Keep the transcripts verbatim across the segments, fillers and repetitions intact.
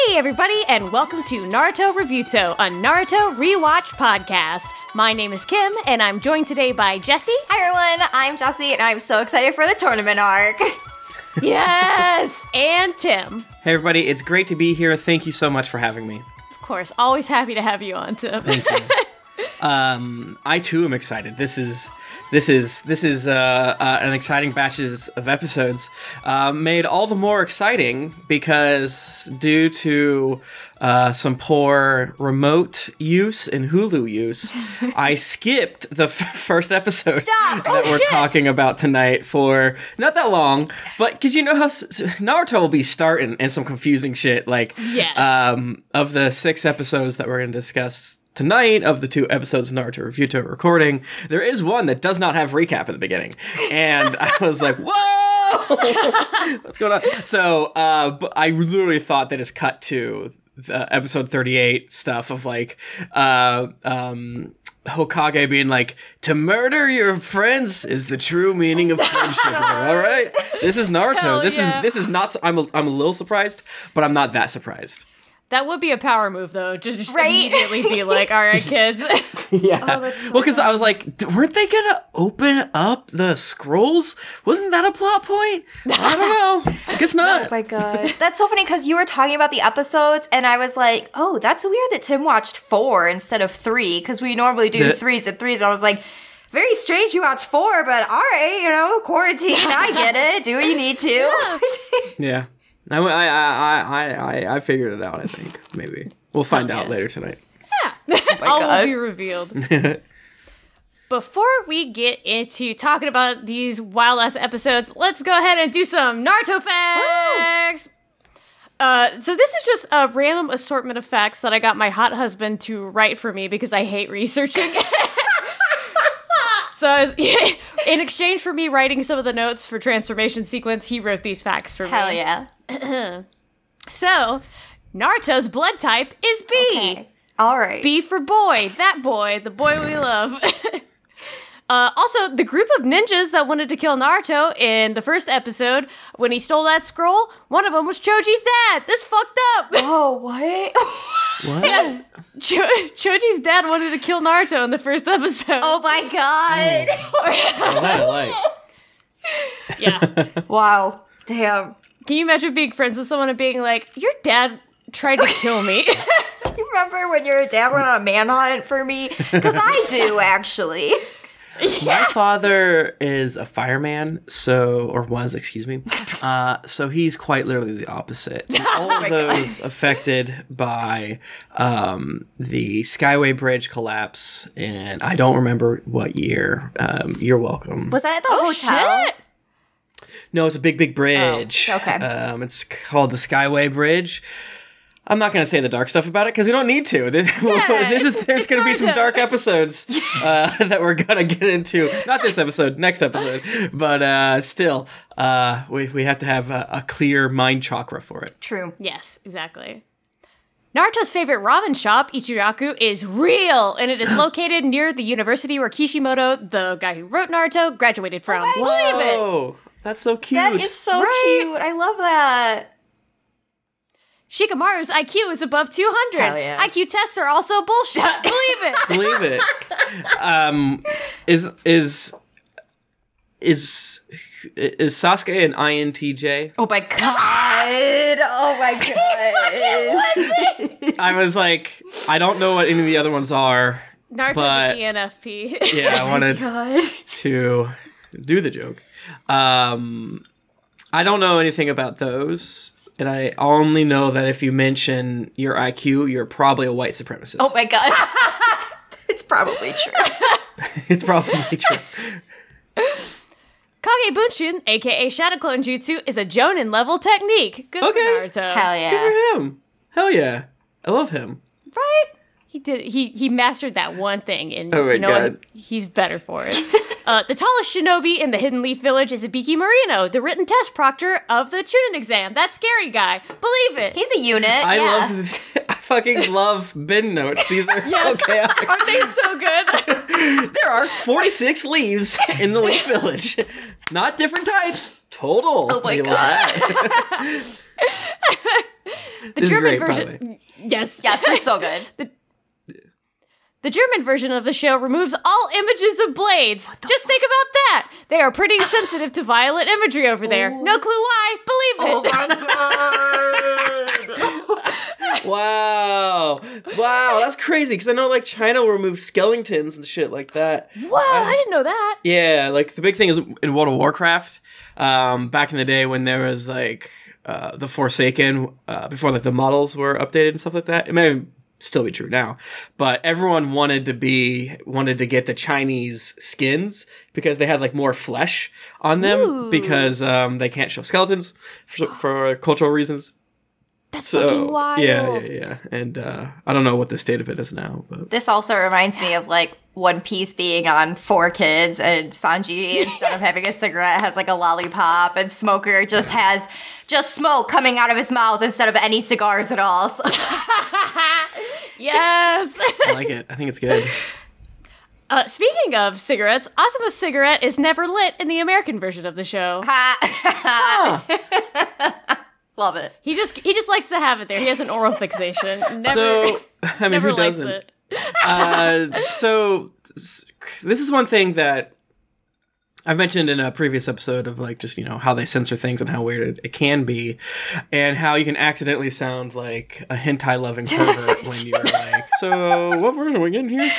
Hey everybody, and welcome to Naruto Reviewto, a Naruto rewatch podcast. My name is Kim, and I'm joined today by Jessie. Hi everyone, I'm Jessie, and I'm so excited for the tournament arc. Yes! And Tim. Hey everybody, it's great to be here. Thank you so much for having me. Of course, always happy to have you on, Tim. Thank you. um, I too am excited. This is this is this is uh, uh, an exciting batches of episodes, uh, made all the more exciting because due to uh, some poor remote use and Hulu use, I skipped the f- first episode Stop! that Oh, we're shit! talking about tonight for not that long, but because you know how s- Naruto will be starting and some confusing shit like Yes. um, of the six episodes that we're going to discuss tonight, of the two episodes of Naruto Reviewto recording, there is one that does not have recap at the beginning. And I was like, whoa! What's going on? So uh, but I literally thought that it's cut to the episode thirty-eight stuff of like uh, um, Hokage being like, to murder your friends is the true meaning of friendship. Like, all right, this is Naruto. Hell this yeah. is this is not. I'm a, I'm a little surprised, but I'm not that surprised. That would be a power move, though. Just, just Right? immediately be like, all right, kids. Yeah. Oh, that's so well, because I was like, d- weren't they gonna open up the scrolls? Wasn't that a plot point? I don't know. I guess not. Oh my god. That's so funny because you were talking about the episodes, and I was like, oh, that's weird that Tim watched four instead of three, because we normally do The- threes and threes. I was like, very strange you watched four, but all right, you know, quarantine, I get it. Do what you need to. Yeah. I, I, I, I, I, I figured it out, I think. Maybe. We'll find Oh, out yeah. later tonight. All God. will be revealed. Before we get into talking about these wild-ass episodes, let's go ahead and do some Naruto facts! Uh, so this is just a random assortment of facts that I got my hot husband to write for me because I hate researching. So in exchange for me writing some of the notes for Transformation Sequence, he wrote these facts for me. Hell yeah. So, Naruto's blood type is B. Okay. All right. B for boy, that boy, the boy we love. uh, also, the group of ninjas that wanted to kill Naruto in the first episode, when he stole that scroll, one of them was Choji's dad. This fucked up. Oh, what? What? Cho- Choji's dad wanted to kill Naruto in the first episode. Oh my god. Well, that I like. Yeah. Wow. Damn. Can you imagine being friends with someone and being like, your dad tried to kill me? Do you remember when your dad went on a manhunt for me? Because I do, actually. My father is a fireman, so, or was, excuse me. Uh, so he's quite literally the opposite. All of those affected by um, the Skyway Bridge collapse, and I don't remember what year. Um, you're welcome. Was that at the Oh, hotel? shit. No, it's a big, big bridge. Oh, okay. Um, it's called the Skyway Bridge. I'm not going to say the dark stuff about it because we don't need to. This, Yeah, this is it's- there's it's going to be some Naruto. dark episodes uh, that we're going to get into. Not this episode, next episode, but uh, still, uh, we we have to have a, a clear mind chakra for it. True. Yes, exactly. Naruto's favorite ramen shop, Ichiraku, is real, and it is located near the university where Kishimoto, the guy who wrote Naruto, graduated from. my Believe it! Oh, that's so cute. That is so Right? cute. I love that. Shikamaru's I Q is above two hundred. Hell yeah. I Q tests are also bullshit. Believe it! Believe it. Um, is is is is Sasuke an I N T J? Oh my god. Oh my god. I was like, I don't know what any of the other ones are. Naruto's But- an E N F P. Yeah, I wanted God. to do the joke. Um, I don't know anything about those, and I only know that if you mention your I Q, you're probably a white supremacist. Oh my god. It's probably true. It's probably true. Kage Bunshin, aka Shadow Clone Jutsu, is a Jonin level technique. Good Okay. for Naruto. Hell Good yeah. for him. Hell yeah. I love him. Right? He did. He he mastered that one thing, and Oh my you know God. what? He's better for it. uh, the tallest shinobi in the Hidden Leaf Village is Ibiki Marino, the written test proctor of the Chunin exam. That scary guy. Believe it. He's a unit. I yeah. love. I fucking love bin notes. These are so Yes. chaotic. Aren't they so good? There are forty-six leaves in the Leaf Village. Not different types. Total. Oh my They will God. add. The This is German great, by the version. Yes. Yes, they're so good. the, the German version of the show removes all images of blades. Just think about that. They are pretty sensitive to violent imagery over there. No clue why. Believe it. Oh my god. Wow. Wow, that's crazy. Because I know, like, China will remove skeletons and shit like that. What? I didn't know that. Yeah, like, the big thing is in World of Warcraft, um, back in the day when there was, like, uh, the Forsaken, uh, before, like, the models were updated and stuff like that. It may still be true now, but everyone wanted to be wanted to get the Chinese skins because they had like more flesh on them. Ooh. Because um, they can't show skeletons for, for cultural reasons. That's So fucking wild. yeah, yeah, yeah. And uh, I don't know what the state of it is now, but This also reminds me of like One Piece being on Four Kids, and Sanji, instead of having a cigarette, has like a lollipop, and Smoker just has just smoke coming out of his mouth instead of any cigars at all. So- Yes. I like it. I think it's good. Uh, speaking of cigarettes, Asuma's cigarette is never lit in the American version of the show. Love it. He just he just likes to have it there. He has an oral fixation. Never, So I mean, never who likes doesn't? it. uh, so s- this is one thing that I've mentioned in a previous episode of like just, you know, how they censor things and how weird it, it can be, and how you can accidentally sound like a hentai loving pervert when you're like, so what version are we getting here?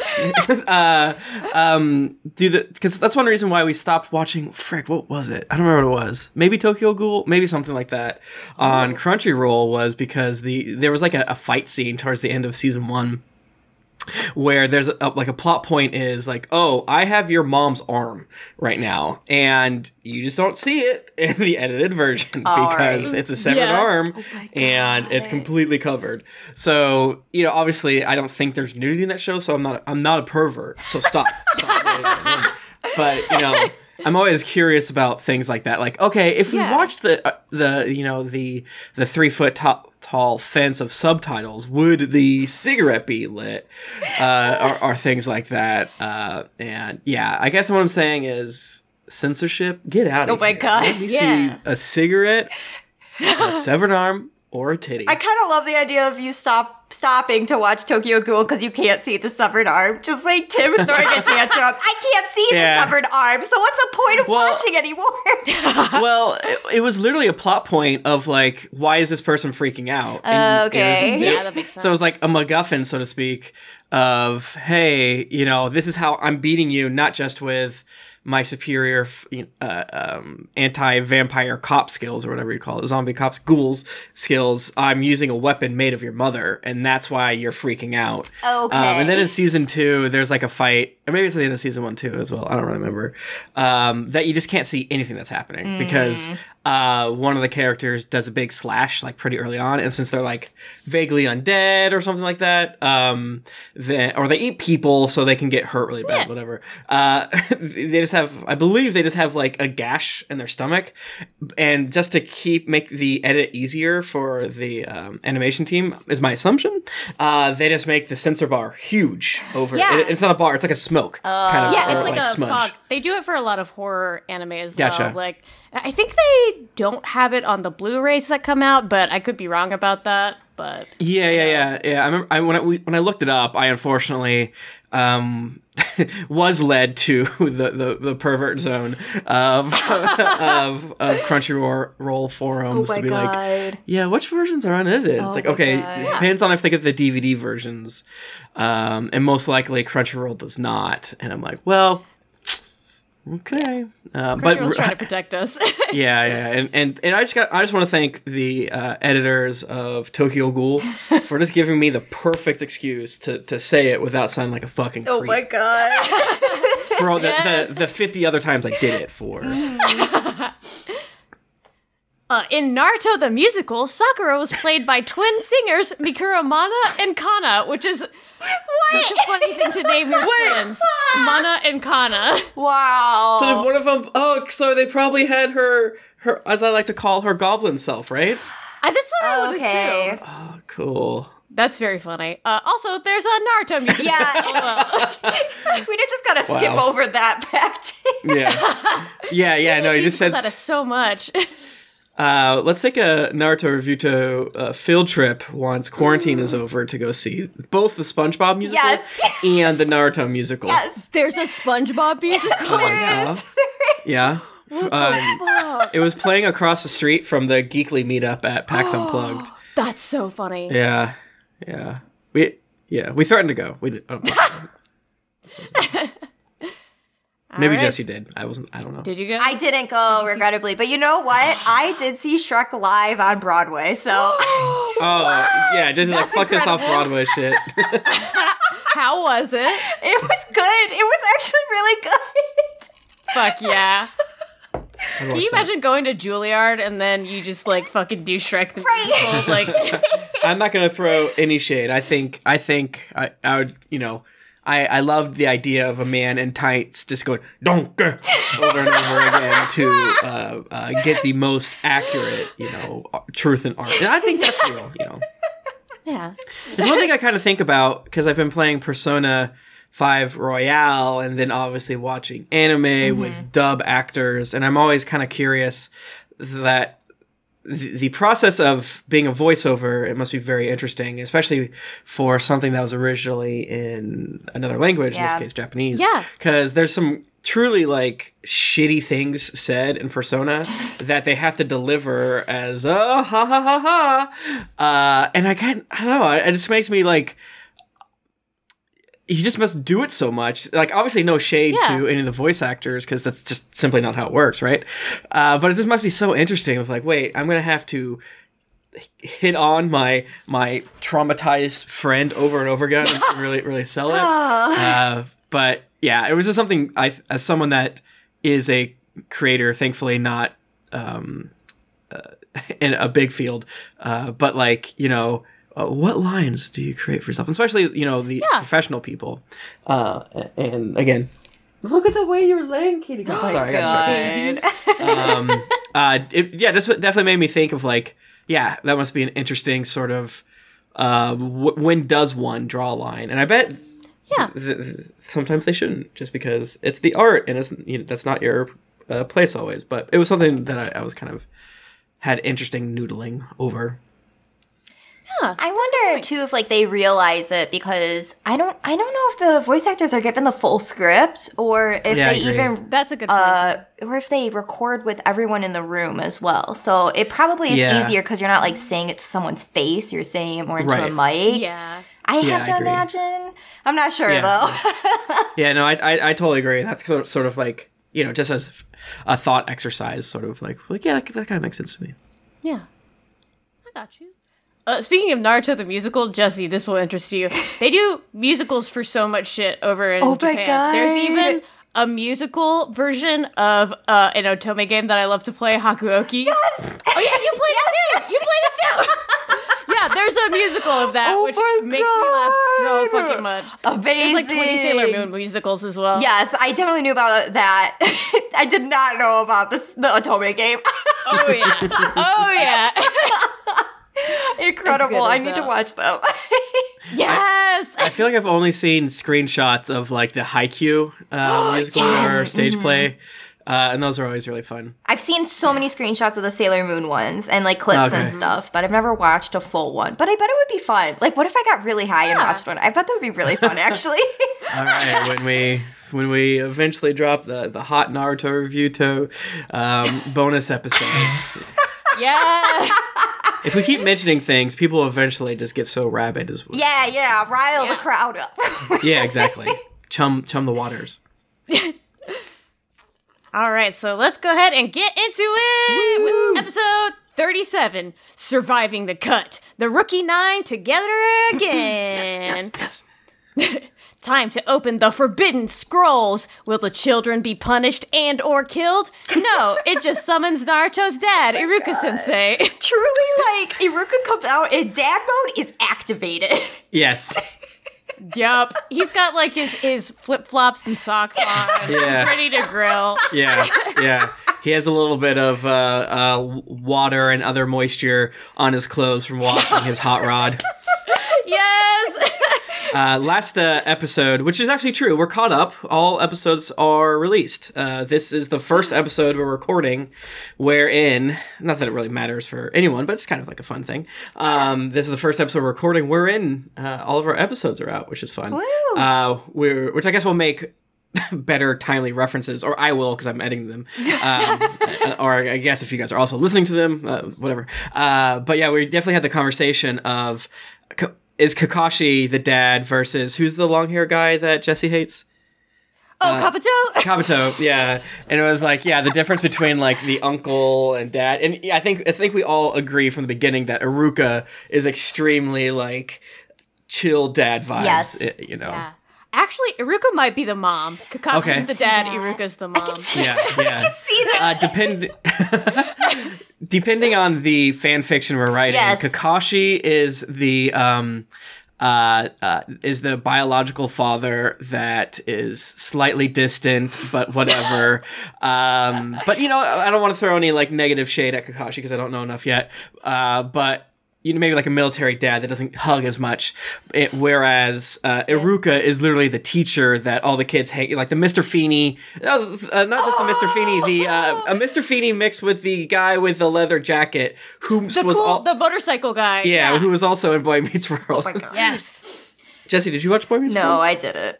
uh, um, do the because that's one reason why we stopped watching. Frick, what was it? I don't remember what it was. Maybe Tokyo Ghoul, maybe something like that. On Crunchyroll was because the there was like a, a fight scene towards the end of season one, where there's a, like a plot point is like, oh, I have your mom's arm right now, and you just don't see it in the edited version All because right. it's a severed Yeah. arm my and it's God. completely covered. So, you know, obviously I don't think there's nudity in that show, so I'm not I'm not a pervert. So stop. stop. But, you know, I'm always curious about things like that. Like, okay, if we Yeah. watch the uh, the you know the the three foot top tall fence of subtitles, would the cigarette be lit, uh, or, or things like that? Uh, and yeah, I guess what I'm saying is censorship. Get out of Oh my here. God. Let me Yeah. see a cigarette, a severed arm, or a titty. I kind of love the idea of you stop stopping to watch Tokyo Ghoul because you can't see the severed arm. Just like Tim throwing a tantrum. I can't see Yeah. the severed arm, so what's the point of Well- watching anymore? Well, it, it was literally a plot point of like, why is this person freaking out? Oh, And okay. it was- Yeah, that makes sense. So it was like a MacGuffin, so to speak, of, hey, you know, this is how I'm beating you, not just with my superior f- you know, uh, um, anti-vampire cop skills or whatever you call it, zombie cops, ghouls skills. I'm using a weapon made of your mother, and that's why you're freaking out. Okay. Um, and then in season two, there's like a fight, or maybe it's at the end of season one too as well. I don't really remember. Um, that you just can't see anything that's happening because uh, one of the characters does a big slash like pretty early on, and since they're like vaguely undead or something like that, um, then or they eat people so they can get hurt really bad, Yeah. whatever. Uh, they just have, I believe, they just have like a gash in their stomach, and just to keep make the edit easier for the um, animation team is my assumption. Uh, they just make the censor bar huge over. Yeah. It, it's not a bar; it's like a smoke kind of. Yeah, or, it's like, a smudge. fog. They do it for a lot of horror anime as Gotcha. well. Like, I think they don't have it on the Blu-rays that come out, but I could be wrong about that. But Yeah, yeah, yeah, yeah. I remember I, when I we, when I looked it up, I unfortunately um, was led to the, the, the pervert zone of of, of Crunchyroll roll forums Oh my to be like, God. yeah, which versions are unedited? It's Oh like, my okay, God. it depends on if they get the D V D versions, um, and most likely Crunchyroll does not. And I'm like, well, okay, uh, but Crunchyroll's trying to protect us. yeah, yeah, and and and I just got I just want to thank the uh, editors of Tokyo Ghoul for just giving me the perfect excuse to, to say it without sounding like a fucking creep. Oh my god. For all the, Yes. the the fifty other times I did it for. Uh, in Naruto the musical, Sakura was played by twin singers Mikura Mana and Kana, which is such a funny thing to name your twins. Mana and Kana. Wow. So if one of them, oh, so they probably had her her as I like to call her goblin self, right? Uh, that's what I would Okay. assume. Oh, cool. That's very funny. Uh, also, there's a Naruto musical. Yeah. we did just gotta skip Wow. over that fact. Yeah, yeah, yeah. No, you just He said. that is so much. Uh, let's take a Naruto Revuto uh, field trip once quarantine is over to go see both the SpongeBob musical Yes. and the Naruto musical. Yes. There's a SpongeBob musical. Oh, yeah. Yeah. Um, it was playing across the street from the Geekly meetup at PAX Unplugged. That's so funny. Yeah. Yeah. We yeah, we threatened to go. We did. Oh, maybe right. Jesse did. I wasn't I don't know. Did you go? I didn't go, regrettably. But you know what? I did see Shrek live on Broadway, so... Oh, yeah, Jesse's like, That's fuck this off incredible. Broadway shit. How was it? It was good. It was actually really good. Fuck yeah. Can you imagine going to Juilliard and then you just like fucking do Shrek the Right. musical? Like, I'm not gonna throw any shade. I think I think I, I would you know I I loved the idea of a man in tights just going donkey over and over again to uh, uh, get the most accurate you know truth in art, and I think that's real. You know, yeah. it's one thing I kind of think about because I've been playing Persona five Royale and then obviously watching anime mm-hmm. with dub actors, and I'm always kind of curious that the, the process of being a voiceover, it must be very interesting, especially for something that was originally in another language, yeah. in this case Japanese. Yeah. Because there's some truly like shitty things said in Persona that they have to deliver as oh ha ha ha ha, uh, and I can't. I don't know. It just makes me like. You just must do it so much. Like, obviously, no shade yeah. to any of the voice actors because that's just simply not how it works, right? Uh, but it just must be so interesting. Of like, wait, I'm gonna have to hit on my my traumatized friend over and over again and really really sell it. Uh, but yeah, it was just something I, as someone that is a creator, thankfully not um, uh, in a big field, uh, but like you know. Uh, what lines do you create for yourself? Especially, you know, the yeah. professional people. Uh, and again, look at the way you're laying, Katie. Oh Sorry, I got um, uh, it, yeah, just definitely made me think of like, yeah, that must be an interesting sort of. Uh, w- when does one draw a line? And I bet, yeah, th- th- sometimes they shouldn't, just because it's the art and it's you know, that's not your uh, place always. But it was something that I, I was kind of had interesting noodling over. Yeah, I wonder too if like they realize it because I don't I don't know if the voice actors are given the full scripts or if yeah, they even that's a good point. Uh, or if they record with everyone in the room as well. So it probably is yeah. easier because you're not like saying it to someone's face. You're saying it more into right. a mic. Yeah, I yeah, have to I agree. imagine. I'm not sure yeah. though. yeah, no, I, I I totally agree. That's sort of, sort of like you know just as a thought exercise, sort of like like yeah, that, that kind of makes sense to me. Yeah, I got you. Uh, speaking of Naruto the musical, Jesse, this will interest you. They do musicals for so much shit over in oh Japan. My God. There's even a musical version of uh, an Otome game that I love to play, Hakuoki. Yes! Oh yeah, you played yes, it too! yes. You played it too! Yeah, there's a musical of that, Oh which my makes me laugh so God. fucking much. Amazing. There's like twenty Sailor Moon musicals as well. Yes, I definitely knew about that. I did not know about this the Otome game. Oh yeah. Oh yeah. Incredible. I as need that. to watch them. Yes! I feel like I've only seen screenshots of like the Haikyuu uh, musical yes! or stage Mm-hmm. play, uh, and those are always really fun. I've seen so many screenshots of the Sailor Moon ones and like clips Okay. and stuff, but I've never watched a full one. But I bet it would be fun. Like, what if I got really high and Yeah. watched one? I bet that would be really fun, actually. All right, when we when we eventually drop the the hot Naruto review to um, bonus episode. Yeah! If we keep mentioning things, people will eventually just get so rabid as well. yeah, yeah, rile Yeah. the crowd up. Yeah, exactly. Chum chum the waters. All right, so let's go ahead and get into it Woo! with episode thirty-seven, Surviving the Cut, the Rookie Nine together again. Yes, yes. Time to open the Forbidden Scrolls. Will the children be punished and or killed? No, it just summons Naruto's dad, Iruka-sensei. Truly, like, Iruka comes out and dad mode is activated. Yes. Yup. He's got like his, his flip-flops and socks on. Yeah. He's ready to grill. Yeah, yeah. He has a little bit of uh, uh, water and other moisture on his clothes from washing his hot rod. Yes! Uh, last uh, episode, which is actually true, we're caught up. All episodes are released. Uh, this is the first episode we're recording wherein, not that it really matters for anyone, but it's kind of like a fun thing. Um, this is the first episode we're recording wherein uh, all of our episodes are out, which is fun. Woo. Uh, we're, which I guess will make better timely references, or I will because I'm editing them, um, or I guess if you guys are also listening to them, uh, whatever. Uh, but yeah, we definitely had the conversation of, is Kakashi the dad versus who's the long hair guy that Jesse hates? Oh, uh, Kabuto? Kabuto, yeah. And it was like, yeah, the difference between like the uncle and dad. And yeah, I think I think we all agree from the beginning that Iruka is extremely like chill dad vibes. Yes. You know. Yeah. Actually, Iruka might be the mom. Kakashi's Okay. the dad, that. Iruka's the mom. Yeah, yeah. I can see that. Uh, depend depending on the fan fiction we're writing, Yes. Kakashi is the um uh, uh is the biological father that is slightly distant, but whatever. um, but you know, I don't want to throw any like negative shade at Kakashi because I don't know enough yet. Uh, but. You know, maybe like a military dad that doesn't hug as much, it, whereas uh, Iruka is literally the teacher that all the kids hang, like the Mister Feeney, uh, uh, not just the Mister Feeney, the uh, a Mister Feeney mixed with the guy with the leather jacket, who The was cool, all, the motorcycle guy. yeah, who was also in Boy Meets World. Oh my god. Yes. Jesse, did you watch Boy Meets No, World? I didn't.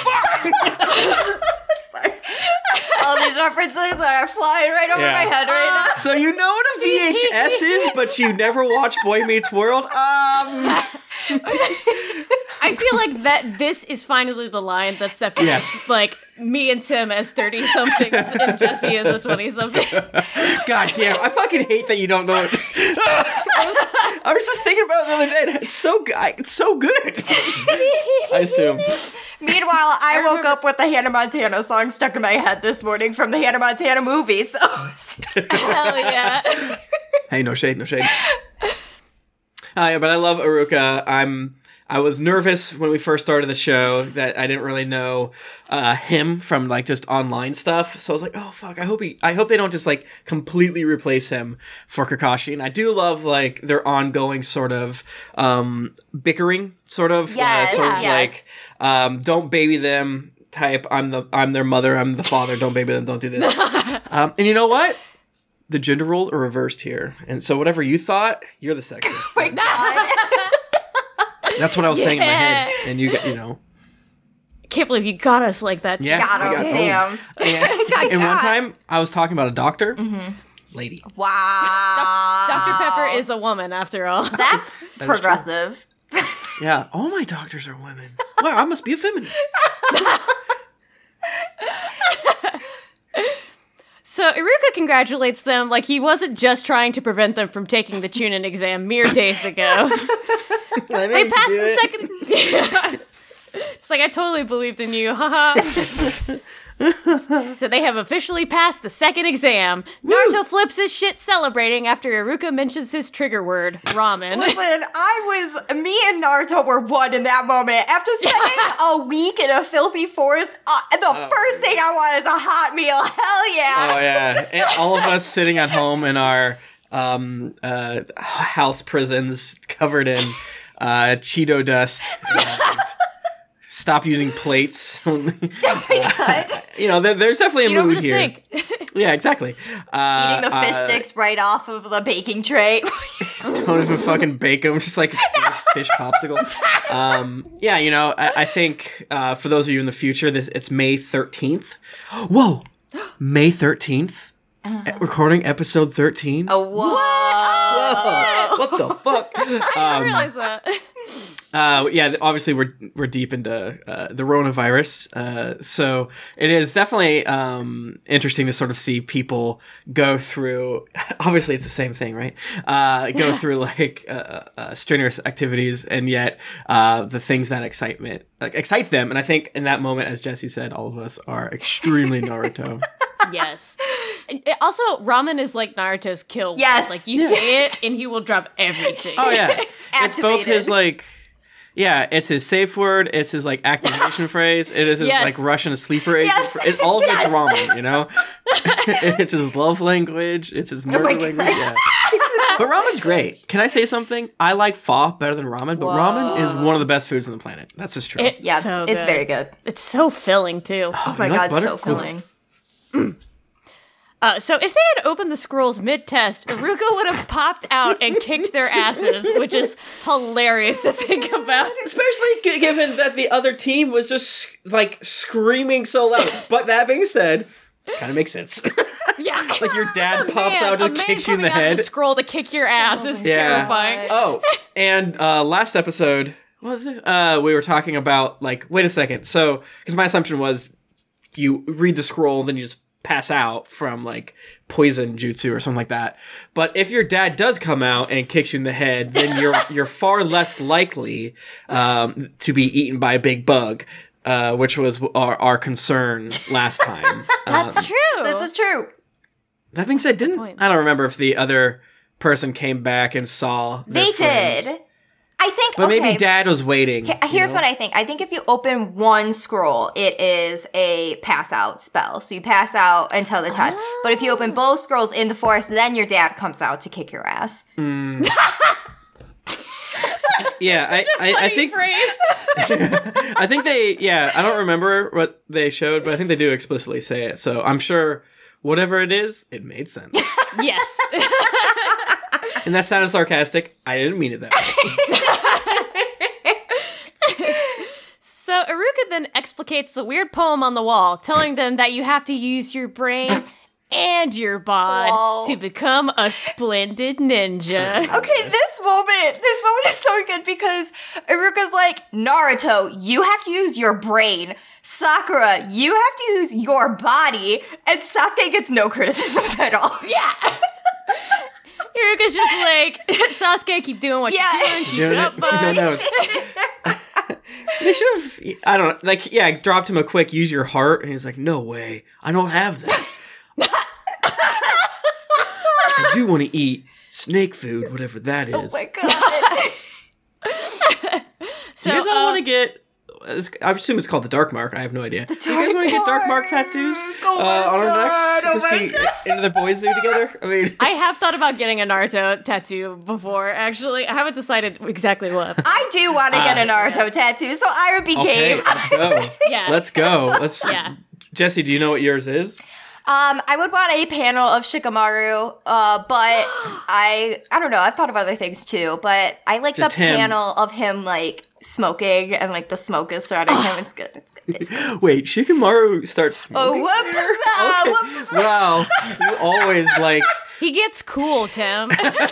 Sorry. All these references are flying right over Yeah. my head right now. So you know what a V H S is, but you never watched Boy Meets World? Um, I feel like that this is finally the line that separates Yeah. like me and Tim as thirty somethings and Jesse as a twenty something. God damn, I fucking hate that you don't know it. I, was, I was just thinking about it the other day. and It's so good. It's so good. I assume. Meanwhile, I, remember- woke up with the Hannah Montana song stuck in my head this morning from the Hannah Montana movie. So Hell yeah. Hey, no shade, no shade. Uh, yeah, but I love Iruka. I'm. I was nervous when we first started the show that I didn't really know uh, him from like just online stuff. So I was like, oh fuck, I hope he. I hope they don't just like completely replace him for Kakashi. And I do love like their ongoing sort of um, bickering, sort of, Yes, uh, sort of yes. like um, don't baby them type. I'm the I'm their mother. I'm the father. Don't baby them. Don't do this. um, and you know what? The gender roles are reversed here, and so whatever you thought, you're the sexist. my god. That's what I was saying in my head, Yeah. and you got you know. Can't believe you got us like that. Yeah, Got I him. got owned. Damn. And, and one God. time, I was talking about a doctor, lady. Wow. Doctor Pepper is a woman after all. That's is progressive. Yeah, all my doctors are women. Wow, I must be a feminist. So Iruka congratulates them like he wasn't just trying to prevent them from taking the Chunin exam mere days ago. They passed the second. Yeah. It's like I totally believed in you, haha. So they have officially passed the second exam. Naruto flips his shit celebrating after Iruka mentions his trigger word, ramen. Listen, I was, me and Naruto were one in that moment. After spending a week in a filthy forest, uh, the Oh, first thing I want is a hot meal. Hell yeah. Oh yeah, and all of us sitting at home in our um, uh, house prisons, covered in uh, Cheeto dust. And stop using plates. Oh my god. You know, there, there's definitely a Eat over mood the here. sink. Yeah, exactly. Uh, Eating the fish uh, sticks right off of the baking tray. Don't even fucking bake them, just like this fish popsicle. Um, yeah, you know, I, I think uh, for those of you in the future, this it's May thirteenth. Whoa, May thirteenth. Uh-huh. Recording episode thirteen. Oh, whoa. Whoa, what the fuck? I didn't Um, realize that. Uh, yeah, obviously we're we're deep into uh, the coronavirus, uh, so it is definitely um, interesting to sort of see people go through. Obviously, it's the same thing, right? Uh, go through like uh, uh, strenuous activities, and yet uh, the things that excitement like, excite them. And I think in that moment, as Jesse said, all of us are extremely Naruto. Yes. And it- Also, ramen is like Naruto's kill word. Yes. Like, you say it, and he will drop everything. Oh yeah, It's it's both activated. his like. Yeah, it's his safe word. It's his like activation phrase. It is his Yes. like Russian sleeper agent. Yes. It, all of Yes. it's ramen, you know. It's his love language. It's his murder my language. God. Yeah. But ramen's great. Can I say something? I like pho better than ramen, but Whoa. ramen is one of the best foods on the planet. That's just true. It's Yeah, so it's good. very good. It's so filling too. Oh my you like god, butter? so filling. Uh, so if they had opened the scrolls mid-test, Iruka would have popped out and kicked their asses, which is hilarious to think about. Especially g- given that the other team was just like screaming so loud. But that being said, kind of makes sense. Yeah, Like your dad A pops man- out a and man kicks you in the coming out of head. The scroll to kick your ass is Yeah. terrifying. Oh, and uh, last episode, well, uh, we were talking about like, wait a second. So, because my assumption was you read the scroll, then you just pass out from like poison jutsu or something like that. But if your dad does come out and kicks you in the head, then you're you're far less likely um, to be eaten by a big bug, uh, which was our, our concern last time. That's Um, true. This is true. that being said, didn't point. I don't remember if the other person came back and saw their They friends. did. I think. But okay. maybe Dad was waiting. He- Here's what I think. I think if you open one scroll, it is a pass out spell. So you pass out until the test. But if you open both scrolls in the forest, then your dad comes out to kick your ass. Yeah, I, I, I think phrase. I think they yeah, I don't remember what they showed, but I think they do explicitly say it. So I'm sure whatever it is, it made sense. Yes. And that sounded sarcastic. I didn't mean it that way. So Iruka then explicates the weird poem on the wall, telling them that you have to use your brain and your bod Whoa. to become a splendid ninja. Okay, this moment, this moment is so good because Iruka's like, Naruto, you have to use your brain. Sakura, you have to use your body. And Sasuke gets no criticisms at all. Yeah. Iruka's just like, Sasuke, keep doing what Yeah. you're doing. Keep Doing it up, it, bud. no notes. They should have I don't know, like yeah, dropped him a quick use your heart, and he's like, no way, I don't have that. I do want to eat snake food, whatever that is. Oh my god. So, Do you guys all uh, want to get? I assume it's called the Dark Mark. I have no idea. Do you guys want to get Dark Mark tattoos Oh my uh, on our necks? God, oh Just my be God. into the boys zoo together. I mean, I have thought about getting a Naruto tattoo before, actually. I haven't decided exactly what. I do want to get a Uh, Naruto tattoo, so I would be okay, game. let's go. Yeah. Let's go. Let's. Yeah. Jesse, do you know what yours is? Um, I would want a panel of Shikamaru, uh, but I I don't know. I've thought of other things too, but I like Just the him. panel of him like smoking and like the smoke is surrounding him. It's good. It's good. It's good. Wait, Shikamaru starts Oh, smoking? whoops! Uh, Okay. whoops! Wow, you always like. He gets cool, Tim.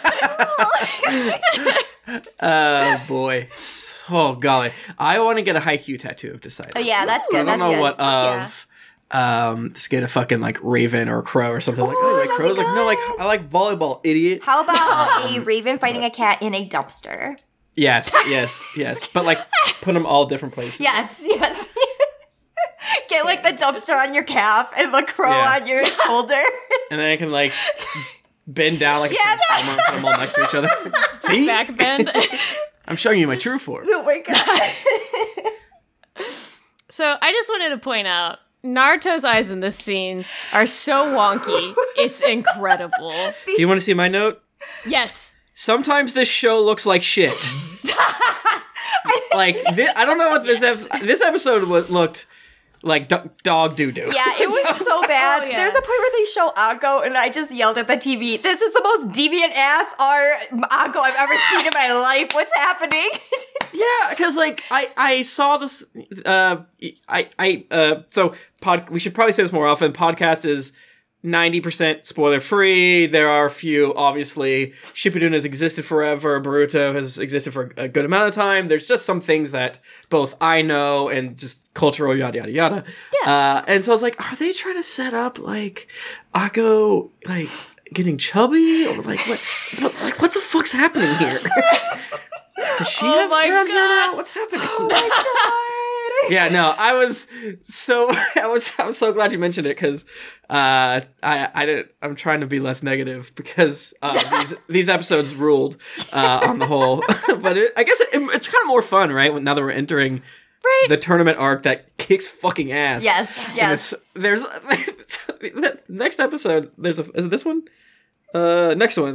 Oh boy. Oh golly, I want to get a Haikyuu tattoo. I've decided. Oh, yeah, that's I good. don't That's know good. what Yeah. of. Um, just get a fucking like raven or a crow or something like. Oh, you like that'd be crows? Like no, like good. I like volleyball, idiot. How about a raven fighting a cat in a dumpster? Yes, yes, yes. But like, put them all different places. Yes, yes. Get like the dumpster on your calf and the crow Yeah. on your shoulder. And then I can like bend down like a Yeah, transformer and put them all next to each other. See, Back bend. I'm showing you my true form. Oh my god. So I just wanted to point out Naruto's eyes in this scene are so wonky. It's incredible. Do you want to see my note? Yes. Sometimes this show looks like shit. Like this, I don't know what this ep- this episode was, looked like do- dog doo doo. Yeah, it was so bad. Oh, yeah. There's a point where they show Anko, and I just yelled at the T V, "This is the most deviant ass R Anko I've ever seen in my life. What's happening?" Yeah, because like I I saw this. Uh, I I uh. So pod. We should probably say this more often. Podcast is ninety percent spoiler free. There are a few, obviously. Shippuden has existed forever. Boruto has existed for a good amount of time. There's just some things that both I know and just cultural yada yada yada. Yeah. Uh, and so I was like, are they trying to set up like Akko like getting chubby or like what? What like what the fuck's happening here? Does she Oh have my hair on her God. now? What's happening? Oh my god. Yeah, no, I was so I was I'm so glad you mentioned it because uh, I I didn't I'm trying to be less negative because uh, these these episodes ruled uh, on the whole, but it, I guess it, it's kind of more fun, right? Now that we're entering Right. the tournament arc that kicks fucking ass. Yes, And yes. it's- There's next episode. There's a is it this one? Uh, next one.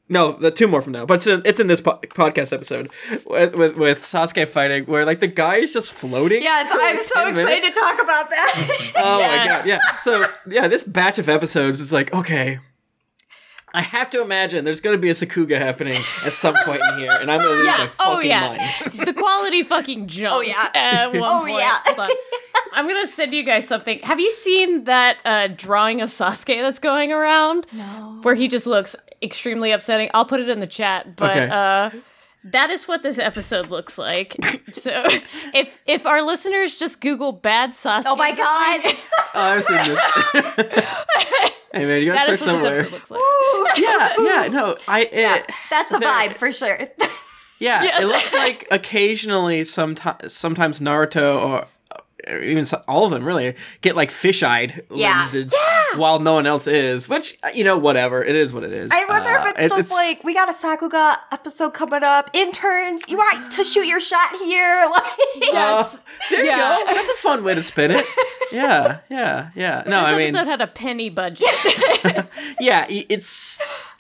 No, the two more from now, but it's in, it's in this po- podcast episode with, with with Sasuke fighting, where like the guy is just floating. Yes, for, like, I'm so ten excited minutes. to talk about that. Oh Yes. my god, yeah. So yeah, this batch of episodes is like, okay, I have to imagine there's going to be a Sakuga happening at some point in here, and I'm going to lose Yeah. my fucking Oh yeah. mind. The quality fucking jumps. Oh, yeah. At one Oh, point. yeah. Hold on. I'm gonna send you guys something. Have you seen that uh, drawing of Sasuke that's going around? No. Where he just looks extremely upsetting. I'll put it in the chat, but Okay. uh, that is what this episode looks like. So if if our listeners just Google bad Sasuke, Oh my god. Oh, I've seen this. Hey man, you that gotta is start what this somewhere. episode looks like. Yeah, yeah, no, I. It, Yeah, that's the there- vibe for sure. Yeah, Yes. it looks like occasionally, sometimes, sometimes Naruto or, or even so- all of them really get like fish-eyed Yeah. lensed while no one else is. Which, you know, whatever. It is what it is. I wonder Uh, if it's it- just like we got a Sakuga episode coming up. Interns, you want to shoot your shot here? Like, Uh, there you Yeah. go. That's a fun way to spin it. Yeah, yeah, yeah. No, This I mean, episode had a penny budget. yeah, i- it's.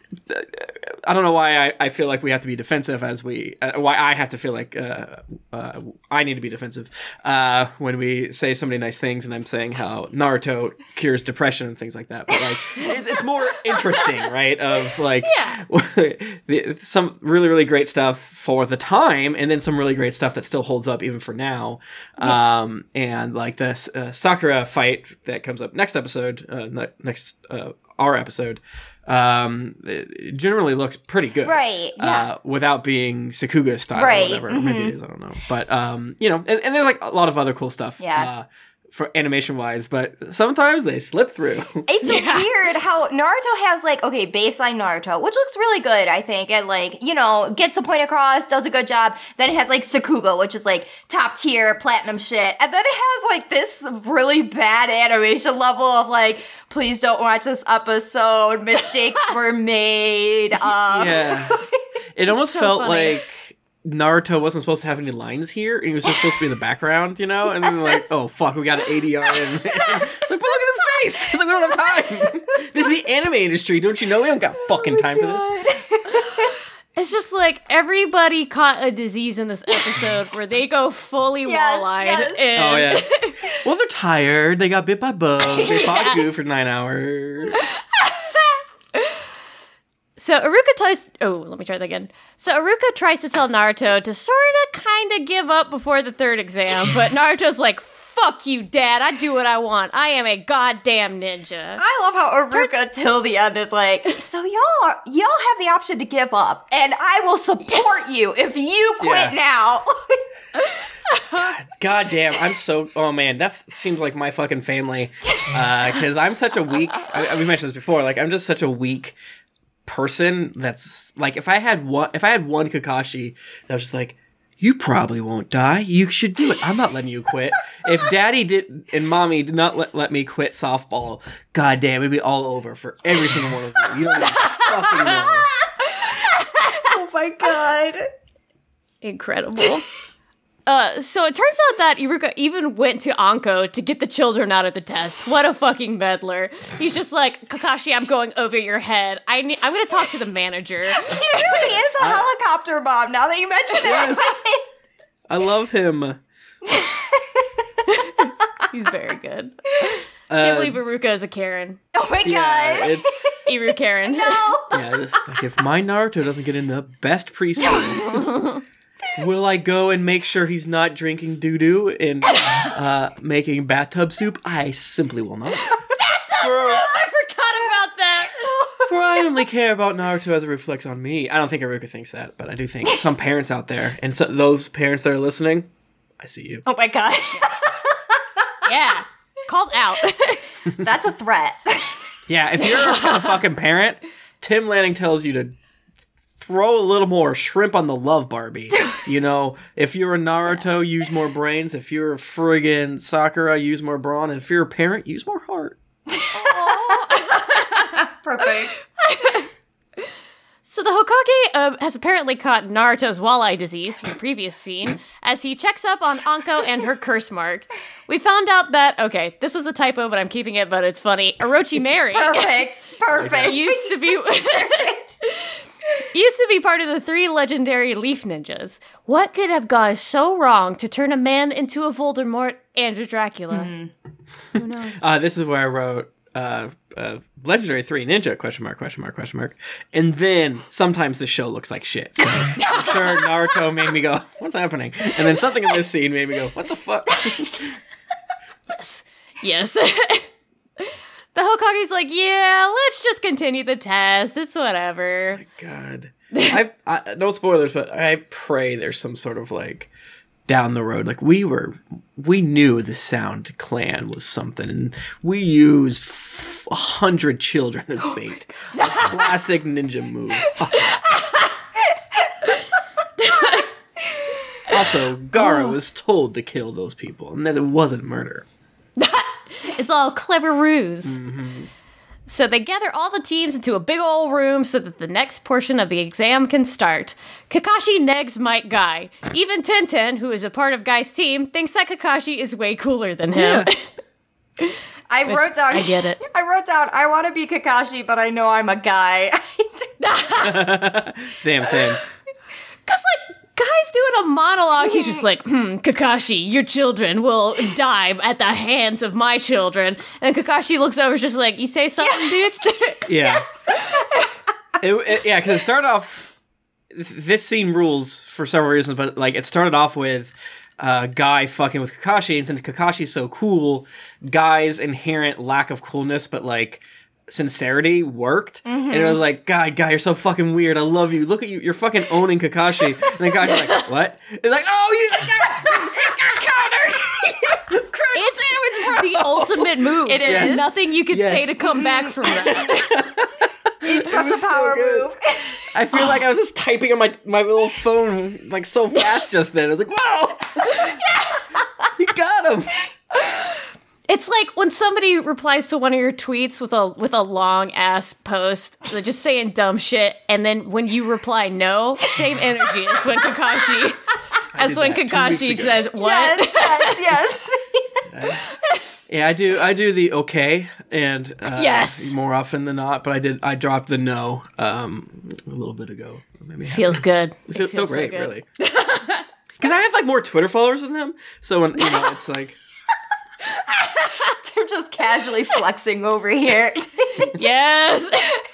I don't know why I, I feel like we have to be defensive as we uh, why I have to feel like uh, uh, I need to be defensive uh, when we say so many nice things, and I'm saying how Naruto cures depression and things like that. But like, it's, it's more interesting, right? Of like, Yeah. the, some really really great stuff for the time, and then some really great stuff that still holds up even for now. Um, and like the uh, Sakura fight that comes up next episode, uh, ne- next uh, our episode. Um, it generally looks pretty good, Right, yeah. Uh, without being Sakuga style Right, or whatever, or maybe it is. I don't know, but um, you know, and, and there's like a lot of other cool stuff, Yeah. uh, for animation wise. But sometimes they slip through. It's Yeah. weird how Naruto has like, okay, baseline Naruto, which looks really good, I think, and like, you know, gets the point across, does a good job. Then it has like Sakuga, which is like top tier platinum shit. And then it has like this really bad animation level of like, please don't watch this episode. Mistakes were made. Um, Yeah, it almost so felt funny. like Naruto wasn't supposed to have any lines here, and he was just supposed to be in the background, you know. And then like, Yes. oh fuck, we got an A D R in. Like, but look at his face. It's like we don't have time. This is the anime industry, don't you know? We don't got fucking time for this. It's just like everybody caught a disease in this episode where they go fully Yes, wall-eyed. yes. And Oh yeah. Well, they're tired. They got bit by bugs. They fought goo for nine hours. So Iruka tries. Oh, let me try that again. So Iruka tries to tell Naruto to sort of, kind of give up before the third exam, but Naruto's like, "Fuck you, Dad! I do what I want. I am a goddamn ninja." I love how Iruka till the end is like, so y'all are, y'all have the option to give up, and I will support you if you quit Yeah. now. God damn, I'm so. Oh man, that f- seems like my fucking family. Because I'm such a weak. I, I- we mentioned this before. Like I'm just such a weak person. That's like if I had one. If I had one Kakashi that was just like, you probably won't die. You should do it. I'm not letting you quit. If Daddy did and Mommy did not let, let me quit softball, god damn, it'd be all over for every single one of you. You don't even fucking know. Oh my god. Incredible. Uh, so it turns out that Iruka even went to Anko to get the children out of the test. What a fucking meddler. He's just like, Kakashi, I'm going over your head. I ne- I'm going to talk to the manager. He really is a helicopter mom now that you mention Yes. it. I love him. He's very good. Uh, Can't believe Iruka is a Karen. Oh my yeah, god. it's. Iru Karen. No. Yeah, it's like if my Naruto doesn't get in the best preschool, will I go and make sure he's not drinking doo doo and uh, making bathtub soup? I simply will not. I forgot about that. For I only care about Naruto as it reflects on me. I don't think Iruka thinks that, but I do think some parents out there, and so those parents that are listening, I see you. Oh my god. Yeah. Called out. That's a threat. Yeah, if you're a fucking parent, Tim Lanning tells you to throw a little more shrimp on the love Barbie. You know, if you're a Naruto, use more brains. If you're a friggin' Sakura, use more brawn. And if you're a parent, use more heart. Perfect. So the Hokage uh, has apparently caught Naruto's walleye disease from the previous scene as he checks up on Anko and her curse mark. We found out that, okay, this was a typo, but I'm keeping it, but it's funny. Orochimaru Perfect. Perfect. used to be... Used to be part of the three legendary Leaf Ninjas. What could have gone so wrong to turn a man into a Voldemort and a Dracula? Mm. Who knows? Uh, this is where I wrote uh, uh, Legendary three Ninja, question mark, question mark, question mark. And then sometimes the show looks like shit. So I'm sure Naruto made me go, what's happening? And then something in this scene made me go, what the fuck? Yes. Yes. The Hokage's like, yeah, let's just continue the test. It's whatever. Oh my God. I, I no spoilers, but I pray there's some sort of like down the road. Like we were, we knew the Sound Clan was something, and we used a hundred children as bait. A classic ninja move. Also, Gaara was told to kill those people, and that it wasn't murder. It's all clever ruse. Mm-hmm. So they gather all the teams into a big old room so that the next portion of the exam can start. Kakashi negs Might Guy. Even Tenten, who is a part of Guy's team, thinks that Kakashi is way cooler than him. Yeah. I Which, wrote down. I get it. I wrote down. I want to be Kakashi, but I know I'm a guy. Damn, same. Cause like Guy's doing a monologue. He's just like, hmm, Kakashi, your children will die at the hands of my children. And Kakashi looks over, is just like, you say something, Yes. dude? Yeah. it, it, yeah, because it started off. This scene rules for several reasons, but like it started off with uh, Guy fucking with Kakashi, and since Kakashi's so cool, Guy's inherent lack of coolness, but like sincerity worked, mm-hmm. and it was like, God, Guy, you're so fucking weird. I love you. Look at you. You're fucking owning Kakashi. And then Kakashi's like, what? It's like, oh, you got countered. It's damage, bro. The ultimate move. It is. There's Yes. nothing you can Yes. say to come back from that. It's such was a power so good. move. I feel like I was just typing on my, my little phone like so fast just then. I was like, whoa! You got him! It's like when somebody replies to one of your tweets with a with a long ass post, so just saying dumb shit, and then when you reply no, same energy as when Kakashi, as did when that two Kakashi weeks ago. says what? Yes, yes, yes. Yeah, I do. I do the okay, and uh, Yes. more often than not. But I did. I dropped the no um, a little bit ago. Made me happy. Feels good. It feels, feels feel great, so good. really. Because I have like more Twitter followers than them, so when you know, it's like. They're just casually flexing over here. Yes.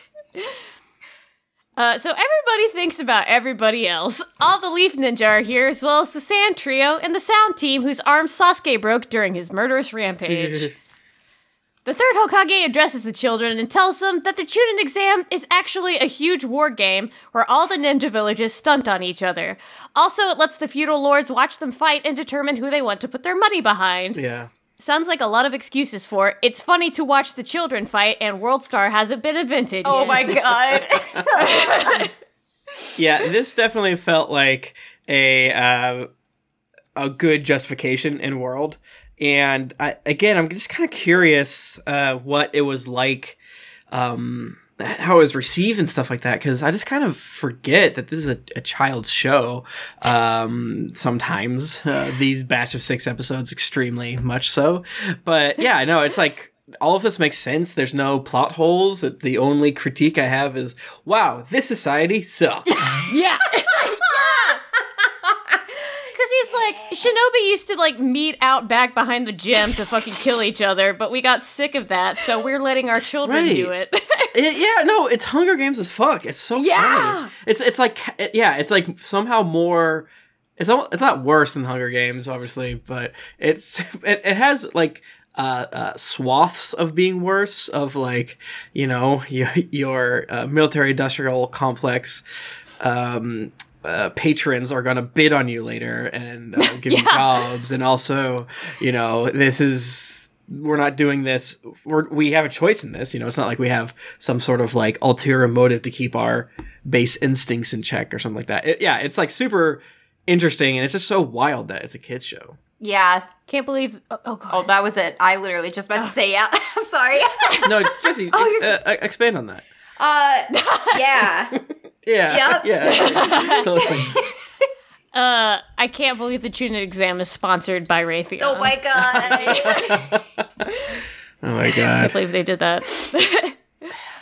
Uh, so everybody thinks about everybody else. All the Leaf Ninja are here, as well as the Sand Trio and the Sound Team, whose arm Sasuke broke during his murderous rampage. The third Hokage addresses the children and tells them that the Chunin exam is actually a huge war game where all the ninja villages stunt on each other. Also, it lets the feudal lords watch them fight and determine who they want to put their money behind. Yeah. Sounds like a lot of excuses for it's funny to watch the children fight and World Star hasn't been invented Oh yet. my god. Yeah, this definitely felt like a uh, a good justification in World. And I, again, I'm just kind of curious uh, what it was like, um, how it was received and stuff like that, because I just kind of forget that this is a, a child's show. Um, sometimes uh, these batch of six episodes, extremely much so. But yeah, I know it's like all of this makes sense. There's no plot holes. The only critique I have is, wow, this society sucks. Yeah. He's like, Shinobi used to like meet out back behind the gym to fucking kill each other, but we got sick of that, so we're letting our children Right. do it. It, yeah, no, it's Hunger Games as fuck. It's so Yeah. funny. It's it's like it, yeah, it's like somehow more. It's al- it's not worse than Hunger Games, obviously, but it's it, it has like uh, uh, swaths of being worse. Of like you know your, your uh, military industrial complex. Um, Uh, patrons are gonna bid on you later and uh, give you Yeah. jobs, and also, you know, this is we're not doing this. We're, we have a choice in this. You know, it's not like we have some sort of like ulterior motive to keep our base instincts in check or something like that. It, yeah, it's like super interesting, and it's just so wild that it's a kids show. Yeah. Can't believe. Oh, oh god. Oh, that was it. I literally just meant to say yeah. I'm sorry. No, Jesse, Oh, you're- uh, uh, expand on that. Uh, yeah. Yeah, Yep. yeah, totally. Uh, I can't believe the Chunin exam is sponsored by Raytheon. Oh my god. Oh my I god. can't believe they did that.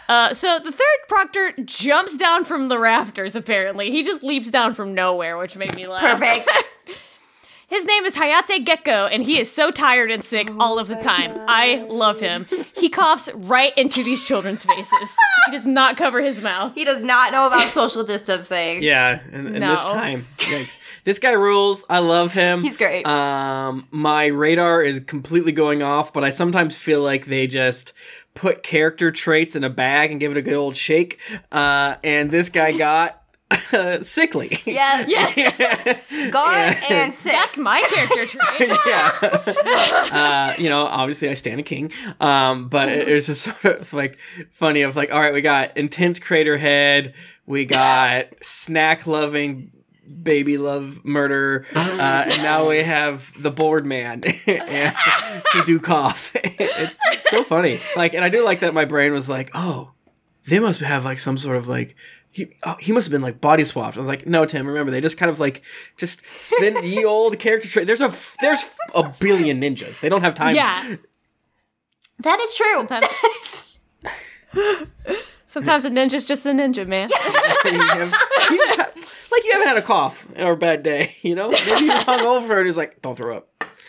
Uh, so the third Proctor jumps down from the rafters, apparently. He just leaps down from nowhere, which made me laugh. Perfect. His name is Hayate Gecko, and he is so tired and sick all of the time. I love him. He coughs right into these children's faces. He does not cover his mouth. He does not know about social distancing. Yeah, in, in No. this time. Yikes. This guy rules. I love him. He's great. Um, my radar is completely going off, but I sometimes feel like they just put character traits in a bag and give it a good old shake. Uh, and this guy got sickly. Yeah. Yes, Gone Yeah. and sick. that's my character trait. yeah. Uh, you know, obviously I stand a king. Um, but it, it's just sort of like funny of like, all right, we got intense crater head, we got snack loving baby love murder, uh, and now we have the bored man and who do cough. It's so funny. Like, and I do like that my brain was like, oh, they must have like some sort of like, He oh, he must have been like body swapped. I was like, no, Tim. Remember, they just kind of like just spin the old character trait. There's a there's a billion ninjas. They don't have time. Yeah. That is true. Sometimes, sometimes a ninja's just a ninja, man. You have- you have- like you haven't had a cough or a bad day. You know, maybe you just hung over and he's like, don't throw up.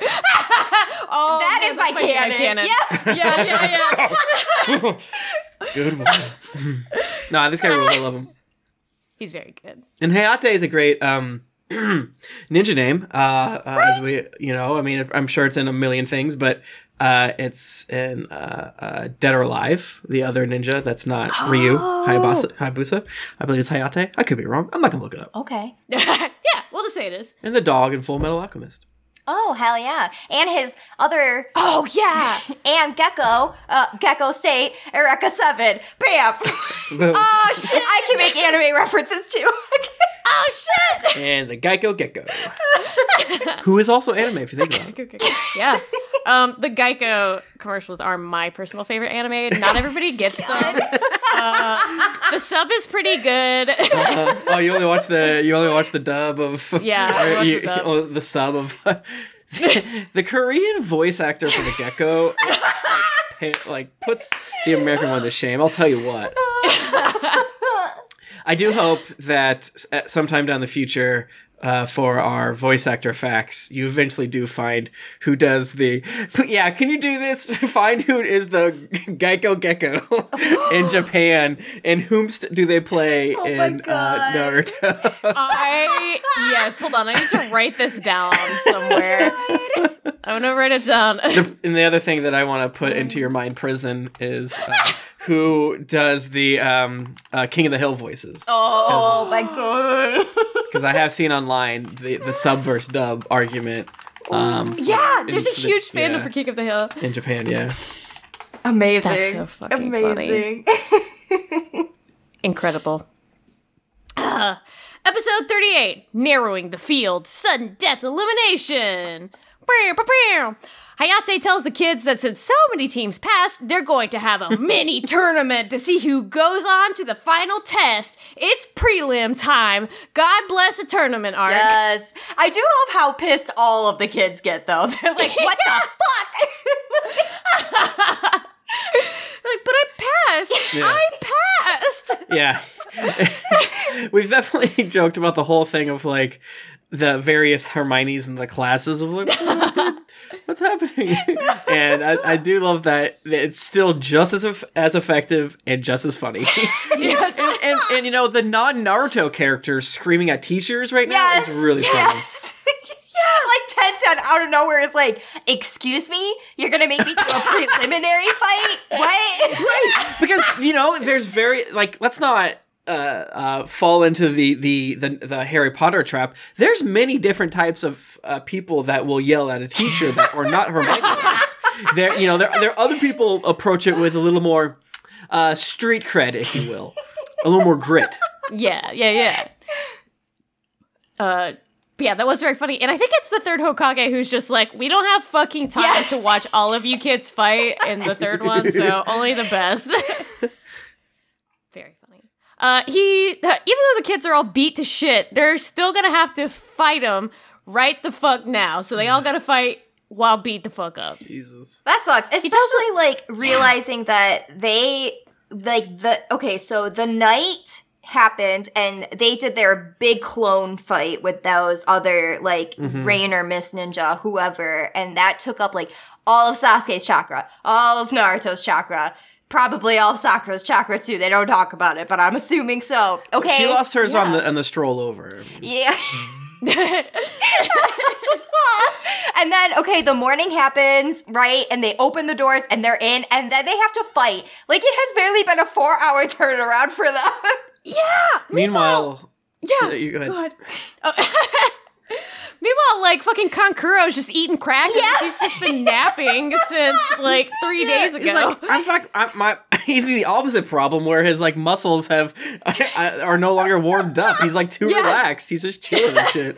Oh, That man, is my that's canon. canon. Yes. Yeah, yeah, yeah. Good one. Nah, this guy rules. I love him. He's very good. And Hayate is a great um, ninja name. Uh, uh, as we, you know, I mean, I'm sure it's in a million things, but uh, it's in uh, uh, Dead or Alive, the other ninja that's not Ryu Hayabusa. Hayabusa. I believe it's Hayate. I could be wrong. I'm not gonna look it up. Okay. Yeah, we'll just say it is. And the dog in Full Metal Alchemist. Oh, hell yeah. And his other... Oh, yeah. and Gecko, uh, Gecko State, Eureka seven. Bam! Oh, shit. I can make anime references, too. Oh, shit. And the Geico Gecko. Who is also anime, if you think about it. Yeah. Um, the Geico commercials are my personal favorite anime. Not everybody gets them. Uh, the sub is pretty good. Uh, oh, you only watch the you only watch the dub of Yeah, I or watch you- the dub. oh, the sub of the, the Korean voice actor for the Gecko like, like puts the American one to shame. I'll tell you what. I do hope that at sometime down the future, uh, for our voice actor facts, you eventually do find who does the. Yeah, can you do this? Find who is the Geico Gecko in Japan, and whom st- do they play Oh my in uh, God. Naruto? I yes, hold on. I need to write this down somewhere. I'm gonna write it down. the, and the other thing that I want to put into your mind prison is uh, who does the um, uh, King of the Hill voices. Oh, my God. Because I have seen online the, the sub versus dub argument. Um, Yeah, there's a in- huge fandom yeah. for King of the Hill. in Japan, yeah. Amazing. That's so fucking Amazing. Incredible. Uh, episode thirty-eight, narrowing the field, sudden death elimination. Bow, bow, bow. Hayate tells the kids that since so many teams passed, they're going to have a mini tournament to see who goes on to the final test. It's prelim time. God bless a tournament, Arc. Yes. I do love how pissed all of the kids get, though. They're like, what the fuck? Like, but I passed. Yeah. I passed. Yeah. We've definitely joked about the whole thing of like the various Hermiones in the classes of like, what's happening? And I, I do love that it's still just as eff- as effective and just as funny. Yes. and, and, and you know, the non-Naruto characters screaming at teachers right now Yes. is really funny. yes. Like ten ten out of nowhere is like, excuse me? You're going to make me do a preliminary fight? What? Right. Because, you know, there's very, like, let's not uh, uh, fall into the, the, the, the Harry Potter trap. There's many different types of uh, people that will yell at a teacher that are not Hermione. There, you know, there, there other people approach it with a little more uh, street cred, if you will. A little more grit. Yeah, yeah, yeah. Uh, but yeah, that was very funny. And I think it's the third Hokage who's just like, we don't have fucking time Yes. to watch all of you kids fight in the third one, so only the best. Very funny. Uh, he, uh, even though the kids are all beat to shit, they're still gonna have to fight him right the fuck now. So they all gotta fight while beat the fuck up. Jesus. That sucks. Especially like realizing that they like the okay, so the night happened and they did their big clone fight with those other like Mm-hmm. Rain or Miss Ninja, whoever, and that took up like all of Sasuke's chakra, all of Naruto's chakra, probably all of Sakura's chakra too. They don't talk about it, but I'm assuming so. Okay. She lost hers yeah. on the on the stroll over. Yeah. And then, okay, the morning happens, right? And they open the doors and they're in, and then they have to fight. Like, it has barely been a four-hour turnaround for them. Yeah. Meanwhile, Yeah. you go ahead. Go ahead. Oh. Meanwhile, like fucking Kankuro's just eating crack. Yes! And she's just been napping since like three days ago. He's like, I'm fact, I'm, my, he's the opposite problem where his like muscles have are no longer warmed up. He's like too Yeah. relaxed. He's just chilling and shit.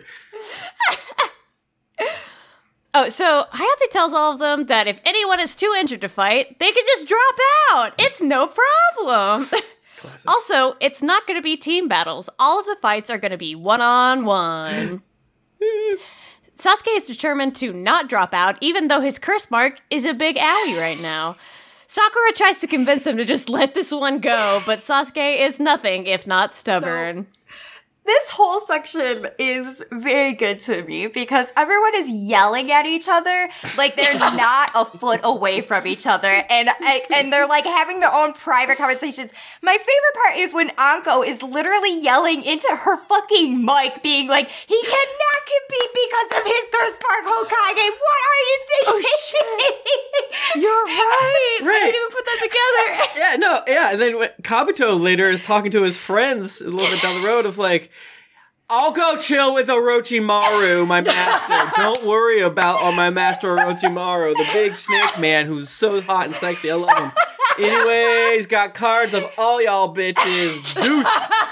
Oh, so Hayate tells all of them that if anyone is too injured to fight, they can just drop out. It's no problem. Classic. Also, it's not going to be team battles. All of the fights are going to be one-on-one. Sasuke is determined to not drop out, even though his curse mark is a big ally right now. Sakura tries to convince him to just let this one go, but Sasuke is nothing if not stubborn. This whole section is very good to me because everyone is yelling at each other like they're not a foot away from each other, and and they're like having their own private conversations. My favorite part is when Anko is literally yelling into her fucking mic, being like, "He cannot compete because of his curse mark, Hokage. What are you thinking?" Oh, shit. You're right. I Right. didn't even put that together. Yeah, no, yeah. And then when Kabuto later is talking to his friends a little bit down the road of like, I'll go chill with Orochimaru, my master. Don't worry about oh, my master Orochimaru, the big snake man who's so hot and sexy. I love him. Anyways, got cards of all y'all bitches. Dude.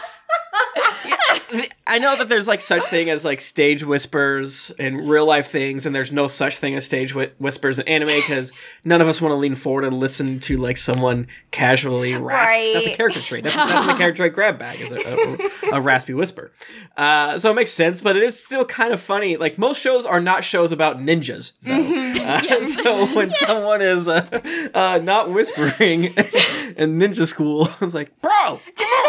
I know that there's like such thing as like stage whispers in real life things, and there's no such thing as stage whi- whispers in anime because none of us want to lean forward and listen to like someone casually rasp. Right. That's a character trait. That's, that's the character trait grab bag is a, a, a raspy whisper. Uh, so it makes sense, but it is still kind of funny. Like most shows are not shows about ninjas, though. Uh, Yes. So when someone is uh, uh, not whispering in ninja school, it's like, bro.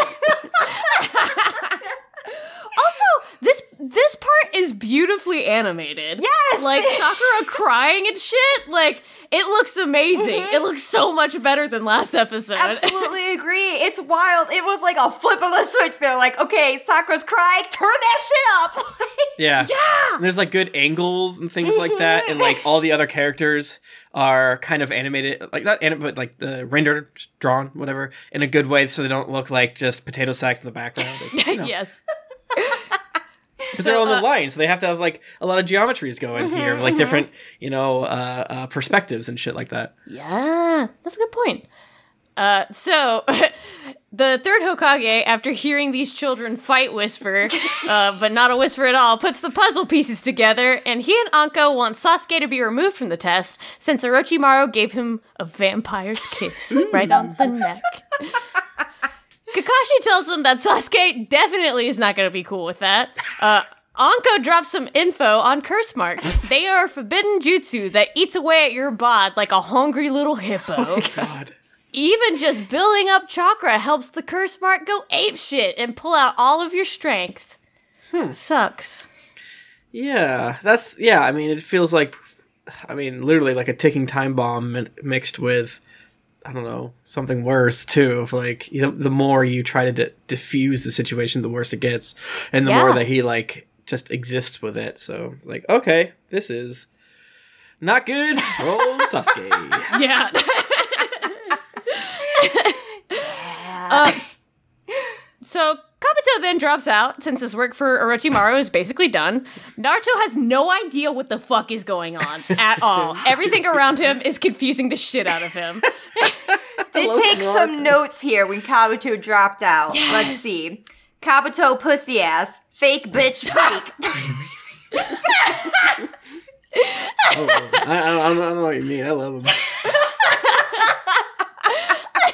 Also, this this part is beautifully animated. Yes! Like Sakura crying and shit. Like it looks amazing. It looks so much better than last episode. Absolutely agree. It's wild. It was like a flip of a switch. They're like, okay, Sakura's crying. Turn that shit up. Yeah. Yeah. And there's like good angles and things like that, and like all the other characters are kind of animated, like not animated, but like the rendered, drawn, whatever, in a good way, so they don't look like just potato sacks in the background. It's, you know, Yes. because So, they're on the uh, line, so they have to have like a lot of geometries going here, like different, you know, uh, uh, perspectives and shit like that. Yeah, that's a good point. Uh, so, the third Hokage, after hearing these children fight whisper, uh, but not a whisper at all, puts the puzzle pieces together, and he and Anko want Sasuke to be removed from the test, since Orochimaru gave him a vampire's kiss right on the neck. Kakashi tells them that Sasuke definitely is not going to be cool with that. Uh, Anko drops some info on curse marks. They are a forbidden jutsu that eats away at your bod like a hungry little hippo. God. Even just building up chakra helps the curse mark go apeshit and pull out all of your strength. Sucks. Yeah, that's yeah. I mean, it feels like, I mean, literally like a ticking time bomb mi- mixed with, I don't know, something worse too. Of like, you know, the more you try to d- diffuse the situation, the worse it gets, and the Yeah. more that he like just exists with it. So it's like, okay, this is not good for old Sasuke. Yeah. uh, so Kabuto then drops out since his work for Orochimaru is basically done. Naruto has no idea what the fuck is going on at all. Everything around him is confusing the shit out of him. Did love take Naruto. some notes here when Kabuto dropped out. Yes. Let's see. Kabuto pussy ass. Fake bitch freak. Oh, I, I, don't, I don't know what you mean. I love him.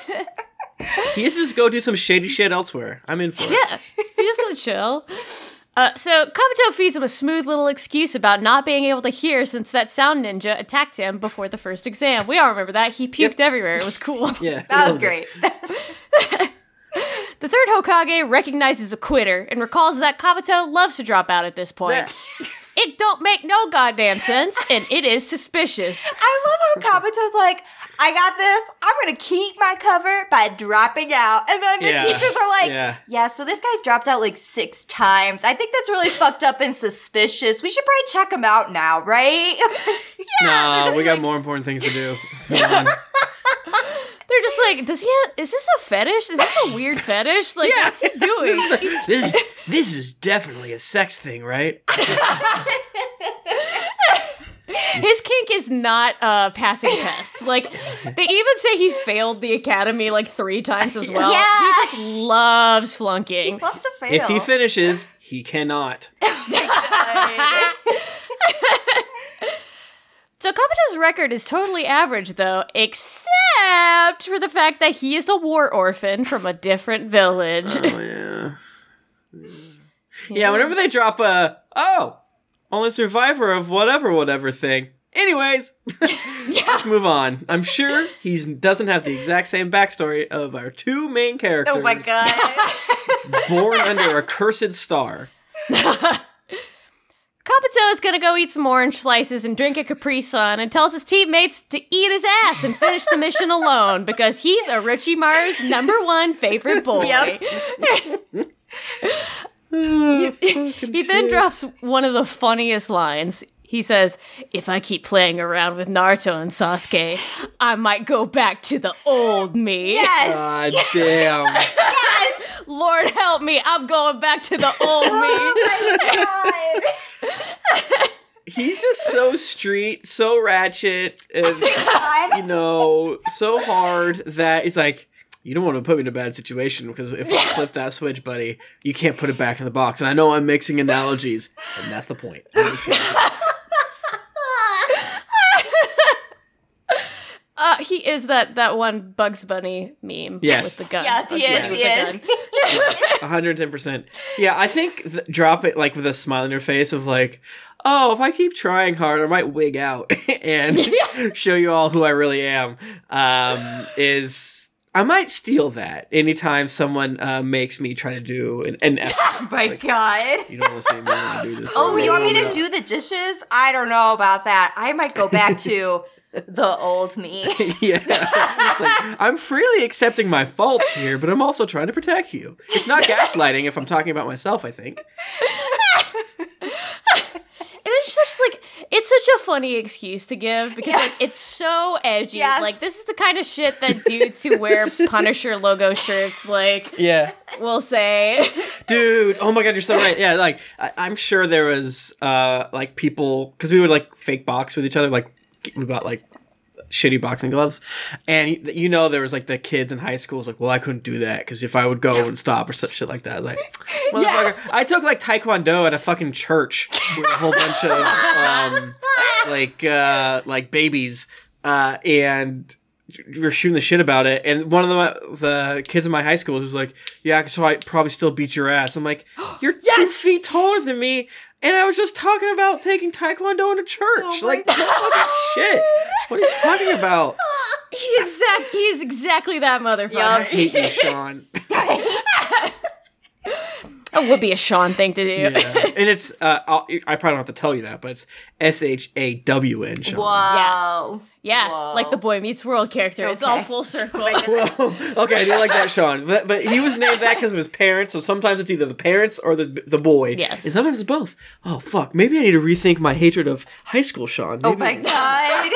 He used to just go do some shady shit elsewhere. I'm in for it. Yeah, he's just gonna chill. Uh, so Kabuto feeds him a smooth little excuse about not being able to hear since that sound ninja attacked him before the first exam. We all remember that. He puked yep. everywhere. It was cool. Yeah, that was great. The third Hokage recognizes a quitter and recalls that Kabuto loves to drop out at this point. It don't make no goddamn sense, and it is suspicious. I love how Kabuto's like, I got this. I'm going to keep my cover by dropping out. And then the yeah. teachers are like, yeah. yeah, so this guy's dropped out like six times. I think that's really fucked up and suspicious. We should probably check him out now, right? yeah, no, we got like, more important things to do. Let's move on. They're just like, does he have, is this a fetish? Is this a weird fetish? Like, yeah. what's he doing? this, is, this is definitely a sex thing, right? His kink is not uh, passing tests. Like, they even say he failed the academy like three times as well. Yeah. He just loves flunking. He loves to fail. If he finishes, he cannot. So Kabuto's record is totally average, though, except for the fact that he is a war orphan from a different village. Oh, yeah. Yeah, yeah whenever they drop a, oh, only survivor of whatever, whatever thing. Anyways, yeah. let's move on. I'm sure he doesn't have the exact same backstory of our two main characters. Oh my god. Born under a cursed star. Kabuto is gonna go eat some orange slices and drink a Capri Sun and tells his teammates to eat his ass and finish the mission alone because he's Orochimaru's number one favorite boy. Yep. he he then drops one of the funniest lines. He says, if I keep playing around with Naruto and Sasuke, I might go back to the old me. Yes. God damn. Yes. Lord help me, I'm going back to the old me. Oh my god. He's just so street, so ratchet, and, you know, so hard that he's like, you don't want to put me in a bad situation because if I flip that switch, buddy, you can't put it back in the box. And I know I'm mixing analogies, and that's the point. I'm just kidding. Uh, he is that, that one Bugs Bunny meme yes. with the gun. Yes, he Bugs is, Bunny he is. one hundred ten percent. Yeah, I think th- drop it like with a smile on your face of like, oh, if I keep trying hard, I might wig out and show you all who I really am. Um, is I might steal that anytime someone uh, makes me try to do an, an effort. Oh my like, god. You don't want to see me want to do this. Oh, you want me to do the dishes? I don't know about that. I might go back to the old me. Yeah. It's like, I'm freely accepting my faults here, but I'm also trying to protect you. It's not gaslighting if I'm talking about myself, I think. And it's just like, it's such a funny excuse to give because Yes. like it's so edgy. Yes. Like this is the kind of shit that dudes who wear Punisher logo shirts like Yeah. will say. Dude, oh my god, you're so right. Yeah, like I- I'm sure there was uh like people because we would like fake box with each other, like we bought like shitty boxing gloves, and you know there was like the kids in high school was like, well, I couldn't do that because if I would go and stop or such shit like that, like motherfucker. I took like taekwondo at a fucking church with a whole bunch of um like uh like babies uh and we were shooting the shit about it, and one of the the kids in my high school was like, yeah, so I probably still beat your ass. I'm like, you're Yes! two feet taller than me, and I was just talking about taking taekwondo in a church. Oh my like, what fucking shit? What are you talking about? He exact he is exactly that motherfucker. I hate you, Sean. It would be a Sean thing to do. Yeah. And it's, uh, I'll, I probably don't have to tell you that, but it's S H A W N, Sean. Whoa. Yeah, Whoa. like the Boy Meets World character. It's all Okay. full circle. Whoa. Okay, I do like that, Sean. But, but he was named that because of his parents, so sometimes it's either the parents or the the boy. Yes. And sometimes it's both. Oh, fuck. Maybe I need to rethink my hatred of high school, Sean. Oh Maybe- my god.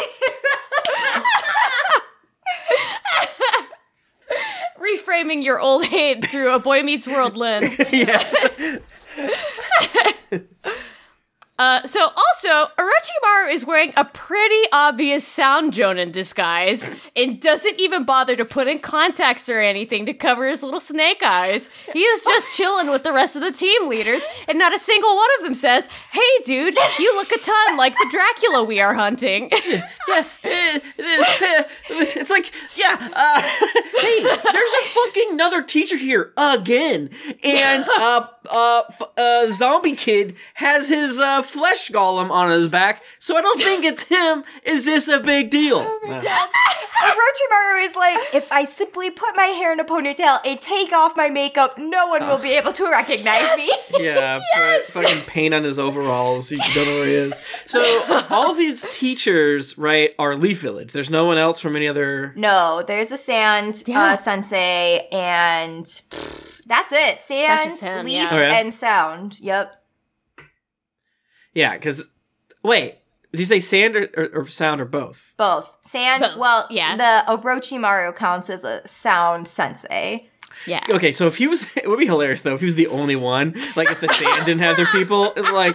Reframing your old hate through a Boy Meets World lens. Yes. Uh, so also, Orochimaru is wearing a pretty obvious sound Jonin disguise and doesn't even bother to put in contacts or anything to cover his little snake eyes. He is just chilling with the rest of the team leaders, and not a single one of them says, "Hey, dude, you look a ton like the Dracula we are hunting." Yeah, it's like, yeah, uh, hey, there's a fucking another teacher here again, and uh, uh, uh, zombie kid has his uh, flesh golem on his back, so I don't think it's him. Is this a big deal? Oh my God. Orochimaru is like, if I simply put my hair in a ponytail and take off my makeup, no one will be able to recognize yes. me. Yeah, yes. put fucking paint on his overalls. You don't know where he is. So all of these teachers, right, are Leaf Village. There's no one else from any other. No, there's a Sand yeah. uh, Sensei, and pff, that's it. Sand, him, Leaf, yeah. oh, yeah? and Sound. Yep. Yeah, because wait. Did you say Sand or, or, or Sound or both? Both. Sand, both. Well, yeah. The Orochimaru counts as a Sound Sensei. Yeah. Okay, so if he was, it would be hilarious though if he was the only one. Like if the Sand didn't have their people, like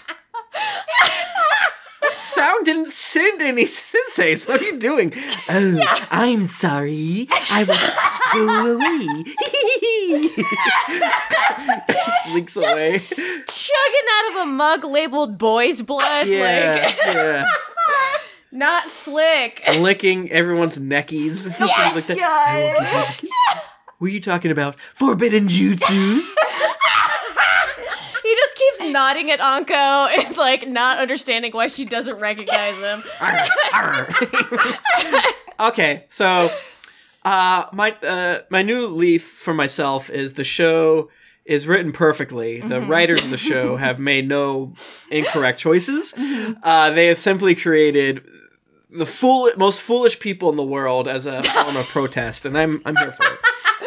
Sound didn't send any senseis. What are you doing? Oh, yeah. I'm sorry. I was go away. He slinks Just away, chugging out of a mug labeled "boy's blood." Yeah, like, yeah. Not slick. Licking everyone's neckies. Yes, like that. God. Were you talking about forbidden jutsu? He just keeps nodding at Anko and, like, not understanding why she doesn't recognize him. Arr, arr. Okay, so uh, my uh, my new leaf for myself is the show is written perfectly. The mm-hmm. writers of the show have made no incorrect choices. Mm-hmm. Uh, they have simply created the fool most foolish people in the world as a form of protest, and I'm I'm here for it.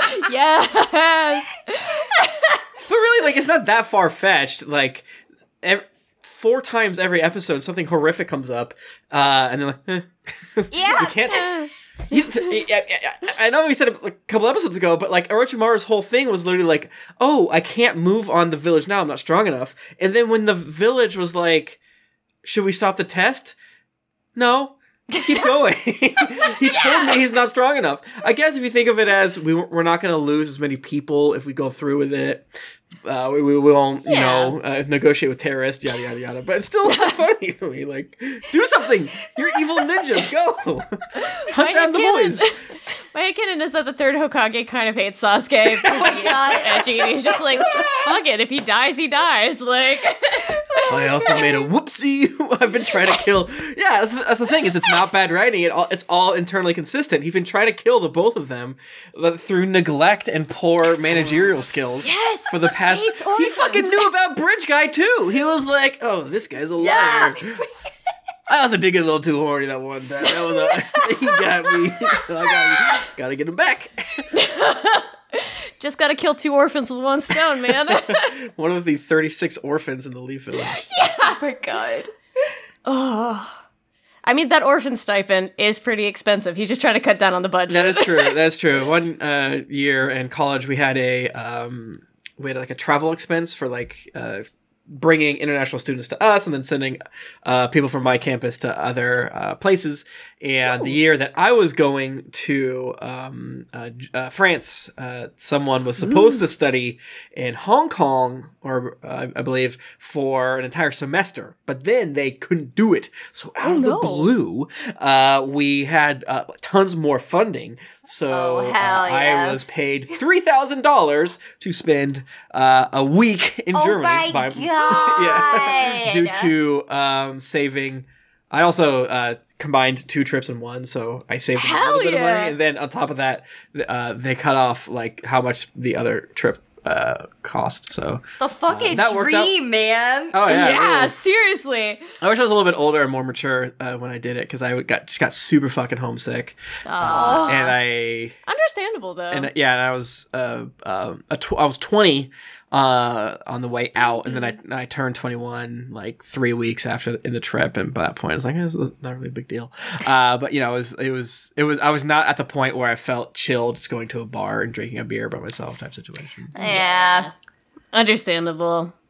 Yes. But really, like, it's not that far-fetched. Like, every, four times every episode, something horrific comes up, uh, and they're like, eh. Yeah. You can't... You, I know we said it a couple episodes ago, but, like, Orochimaru's whole thing was literally like, oh, I can't move on the village now, I'm not strong enough. And then when the village was like, should we stop the test? No. Let's keep going. He yeah. told me he's not strong enough. I guess if you think of it as we, we're not going to lose as many people if we go through with it. Uh, we, we won't, you yeah. know, uh, negotiate with terrorists, yada, yada, yada. But it's still so funny to me. Like, do something. You're evil ninjas. Go. Hunt down the boys. My headcanon is that the third Hokage kind of hates Sasuke. Oh my God. Edgy, and he's just like, fuck it. If he dies, he dies. Like... I also made a whoopsie. I've been trying to kill... Yeah, that's, that's the thing, is it's not bad writing. It all, it's all internally consistent. He's been trying to kill the both of them through neglect and poor managerial skills. Yes! For the past... He fucking knew about Bridge Guy, too. He was like, oh, this guy's a liar. Yeah. I also did get a little too horny that one time. That was a... He got me. So I got, gotta get him back. Just gotta kill two orphans with one stone, man. One of the thirty-six orphans in the Leaf Village. Yeah. Oh my God. Oh. I mean, that orphan stipend is pretty expensive. He's just trying to cut down on the budget. That is true. That's true. One uh, year in college, we had a um, we had like a travel expense for like uh, bringing international students to us and then sending uh, people from my campus to other uh, places. And Ooh. The year that I was going to um, uh, uh, France, uh, someone was supposed Ooh. to study in Hong Kong, or uh, I believe, for an entire semester. But then they couldn't do it. So out oh, of the no. blue, uh, we had uh, tons more funding. So oh, uh, yes. I was paid three thousand dollars to spend uh, a week in oh Germany. My by, God. yeah, due to um, saving... I also uh, combined two trips in one, so I saved a little bit yeah. of money. And then on top of that, uh, they cut off like how much the other trip uh, cost. So the fucking uh, that worked dream, out. man. Oh yeah, yeah, really. seriously. I wish I was a little bit older and more mature uh, when I did it, because I got just got super fucking homesick. Oh, uh, and I understandable though. And yeah, and I was uh, uh, a tw- I was twenty. Uh, on the way out, and then I I turned twenty-one like three weeks after in the trip, and by that point I was like, eh, this is not really a big deal. Uh, but you know, it was it was it was I was not at the point where I felt chill just going to a bar and drinking a beer by myself type situation. Yeah, understandable.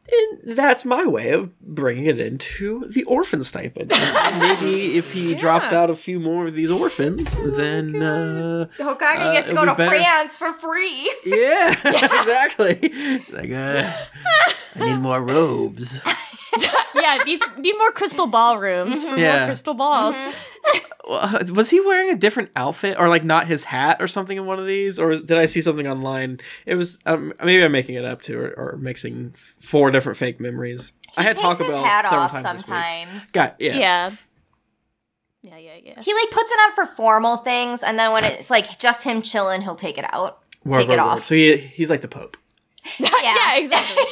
And that's my way of bringing it into the orphan stipend. And maybe if he yeah. drops out a few more of these orphans, then uh, Hokage uh, gets to go to better. France for free. Yeah, exactly. Like, uh, I need more robes. Yeah, need need more crystal ballrooms mm-hmm. for yeah. more crystal balls. Mm-hmm. Was he wearing a different outfit, or like not his hat, or something in one of these, or did I see something online? It was um, maybe I'm making it up too, or, or mixing four different fake memories. He I had Taco Bell hat several off times sometimes. Got yeah. yeah. Yeah, yeah, yeah. He like puts it on for formal things, and then when it's like just him chilling, he'll take it out, word, take word, it off. Word. So he he's like the Pope. yeah. yeah, exactly.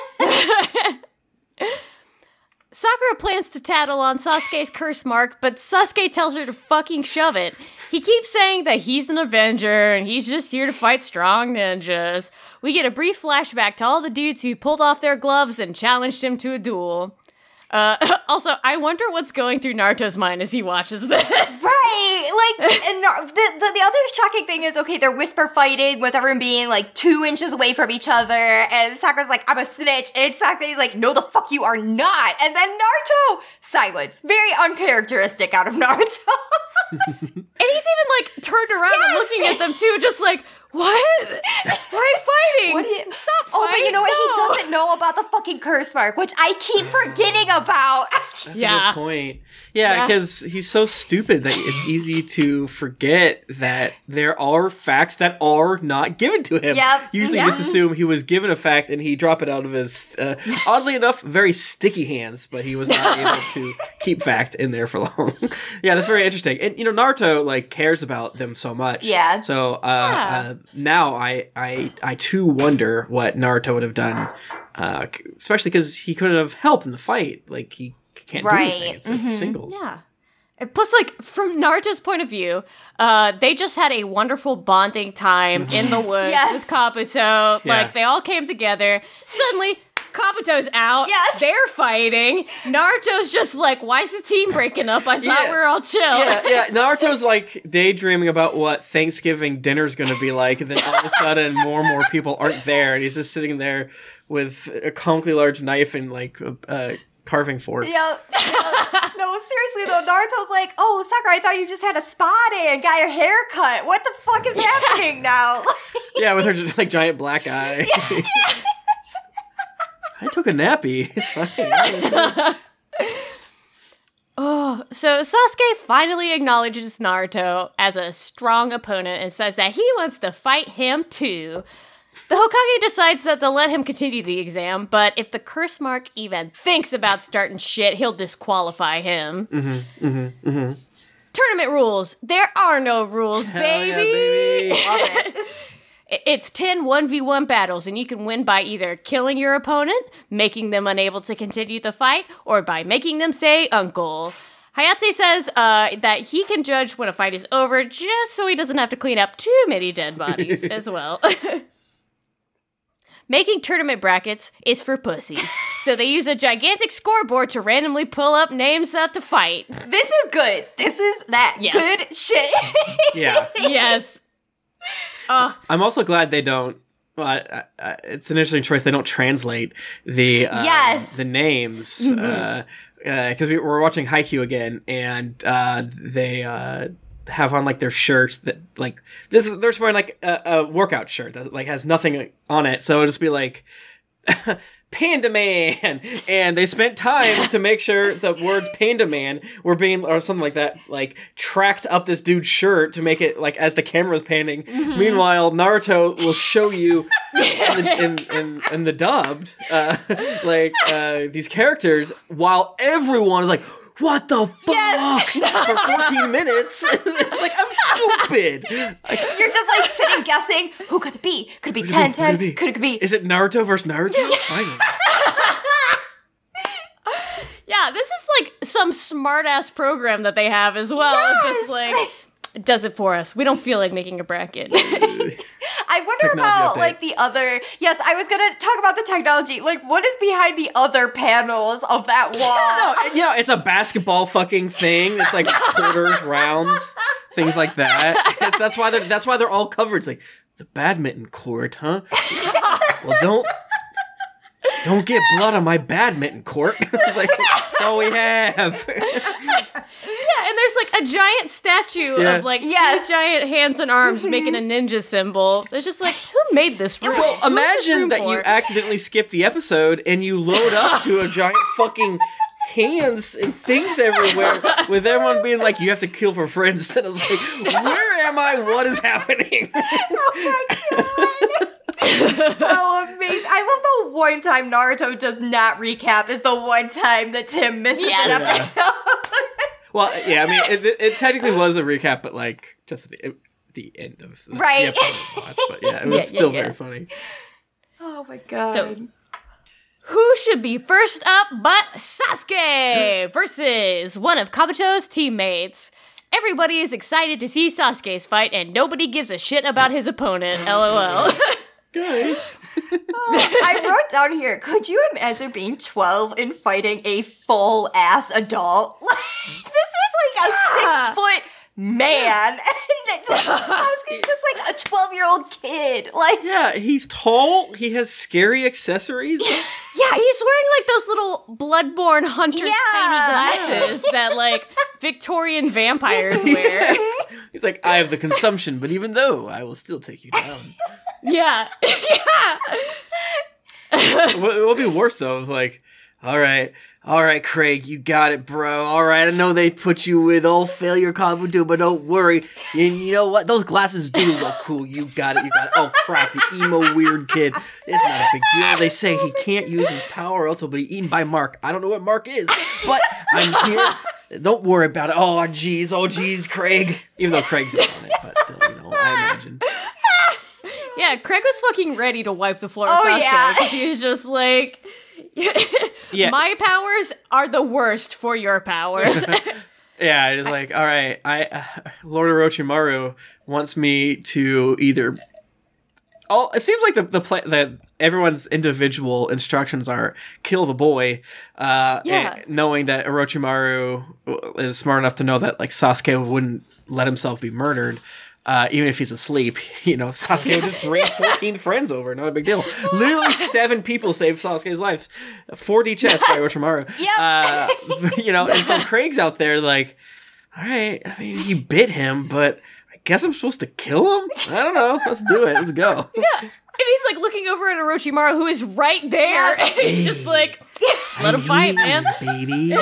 Sakura plans to tattle on Sasuke's curse mark, but Sasuke tells her to fucking shove it. He keeps saying that he's an Avenger and he's just here to fight strong ninjas. We get a brief flashback to all the dudes who pulled off their gloves and challenged him to a duel. Uh, also, I wonder what's going through Naruto's mind as he watches this. Right! Like, and the, the, the other shocking thing is, okay, they're whisper fighting with everyone being, like, two inches away from each other, and Sakura's like, I'm a snitch, and Sakure's like, no, the fuck you are not! And then Naruto, silence. Very uncharacteristic out of Naruto. And he's even, like, turned around yes! and looking at them, too, just like, what? Why fighting? What do you, Stop fighting. Oh, but you know what? No. He doesn't know about the fucking curse mark, which I keep forgetting about. That's yeah. a good point. Yeah, because yeah. he's so stupid that it's easy to forget that there are facts that are not given to him. Yep. Usually yep. just assume he was given a fact and he drop it out of his, uh, oddly enough, very sticky hands, but he was not able to keep fact in there for long. Yeah, that's very interesting. And, you know, Naruto, like, cares about them so much. Yeah. So, uh, yeah. uh now I, I, I too wonder what Naruto would have done, uh, especially because he couldn't have helped in the fight. Like, he can't right. do anything. It's, mm-hmm. it's singles. Yeah. And plus, like, from Naruto's point of view, uh, they just had a wonderful bonding time in the woods yes. with Kabuto. Yeah. Like, they all came together. Suddenly, Kabuto's out. Yes. They're fighting. Naruto's just like, why is the team breaking up? I thought Yeah. we were all chill. Yeah, yeah. Naruto's like daydreaming about what Thanksgiving dinner's gonna be like, and then all of a sudden more and more people aren't there, and he's just sitting there with a comically large knife and like a uh, carving fork. Yeah. No, seriously though, Naruto's like, oh, Sakura, I thought you just had a spot in, got your hair cut. What the fuck is happening now? Yeah, with her just, like giant black eye. Yes. I took a nappy. It's fine. Oh, so Sasuke finally acknowledges Naruto as a strong opponent and says that he wants to fight him too. The Hokage decides that they'll let him continue the exam, but if the curse mark even thinks about starting shit, he'll disqualify him. Mm-hmm, mm-hmm, mm-hmm. Tournament rules. There are no rules, Hell baby. yeah, baby. Love it. It's ten one v one battles, and you can win by either killing your opponent, making them unable to continue the fight, or by making them say uncle. Hayate says uh, that he can judge when a fight is over just so he doesn't have to clean up too many dead bodies as well. Making tournament brackets is for pussies, so they use a gigantic scoreboard to randomly pull up names out to fight. This is good. This is that yes. good shit. Yeah. Yes. Uh, I'm also glad they don't. Well, I, I, it's an interesting choice. They don't translate the uh, yes. the names because mm-hmm. uh, uh, we were watching Haikyuu again, and uh, they uh, have on like their shirts that like this. They're just wearing like a, a workout shirt that like has nothing on it, so it'll just be like. Panda Man, and they spent time to make sure the words Panda Man were being, or something like that, like tracked up this dude's shirt to make it like as the camera's panning. Mm-hmm. Meanwhile, Naruto will show you in, the, in, in, in the dubbed, uh, like uh, these characters, while everyone is like, what the fuck? Yes. For fourteen minutes. Like, I'm stupid. Like, you're just like sitting guessing, who could it be? Could it be ten ten? Could, could it be? Is it Naruto versus Naruto? Finally. Yeah, this is like some smart ass program that they have as well. Yes. Just like it does it for us. We don't feel like making a bracket. I wonder Technology about update. like the other. Yes, I was gonna talk about the technology. Like, what is behind the other panels of that wall? No, yeah, it's a basketball fucking thing. It's like quarters, rounds, things like that. It's, that's why they're that's why they're all covered. It's like the badminton court, huh? Well, don't Don't get blood on my badminton court. Like, that's all we have. Yeah, and there's like a giant statue Yeah. of like Yes. two giant hands and arms making a ninja symbol. It's just like, who made this room? Well, Who made this imagine room that for? you accidentally skip the episode and you load up to a giant fucking hands and things everywhere with everyone being like, you have to kill for friends. And I was like, where am I? What is happening? Oh my god. Oh, amazing. I love the one time Naruto does not recap is the one time that Tim misses Yes. an Yeah. episode. Well, yeah, I mean, it, it, it technically was a recap, but like, just at the, at the end of the, Right. the episode we watched. But yeah, it was Yeah, yeah, still yeah. very funny. Oh my god. So- Who should be first up but Sasuke versus one of Kabuto's teammates? Everybody is excited to see Sasuke's fight, and nobody gives a shit about his opponent. LOL. Guys. Oh, I wrote down here, could you imagine being twelve and fighting a full ass adult? Like, this is like a Yeah. six foot man, and like, Sasuke's just like a twelve year old kid. Like, Yeah, he's tall. He has scary accessories. Yeah, he's wearing like those little Bloodborne hunter's Yeah. tiny glasses that like Victorian vampires wear. He's like, I have the consumption, but even though, I will still take you down. Yeah. Yeah. It will be worse though. If like, all right, all right, Craig, you got it, bro. All right, I know they put you with old failure Kabuto, but don't worry. And you know what? Those glasses do look cool. You got it. You got it. Oh crap, the emo weird kid. It's not a big deal. They say he can't use his power, or else he'll be eaten by Mark. I don't know what Mark is, but I'm here. Don't worry about it. Oh, jeez. Oh, jeez, Craig. Even though Craig's not on it, but still, you know, I imagine. Yeah, Craig was fucking ready to wipe the floor Oh, with Sasuke. yeah. 'Cause he was just like, Yeah. my powers are the worst for your powers. Yeah, it's like, all right, I uh, Lord Orochimaru wants me to either. Oh, it seems like the the play that everyone's individual instructions are kill the boy. Uh, Yeah. and knowing that Orochimaru is smart enough to know that like Sasuke wouldn't let himself be murdered. Uh, even if he's asleep, you know, Sasuke just bring fourteen friends over, not a big deal. Literally seven people saved Sasuke's life. four D chess by Orochimaru. Yep. Uh, you know, and so Craig's out there like, all right, I mean, he bit him, but I guess I'm supposed to kill him? I don't know. Let's do it. Let's go. And he's like looking over at Orochimaru, who is right there. And he's just like, let him fight, man. Baby.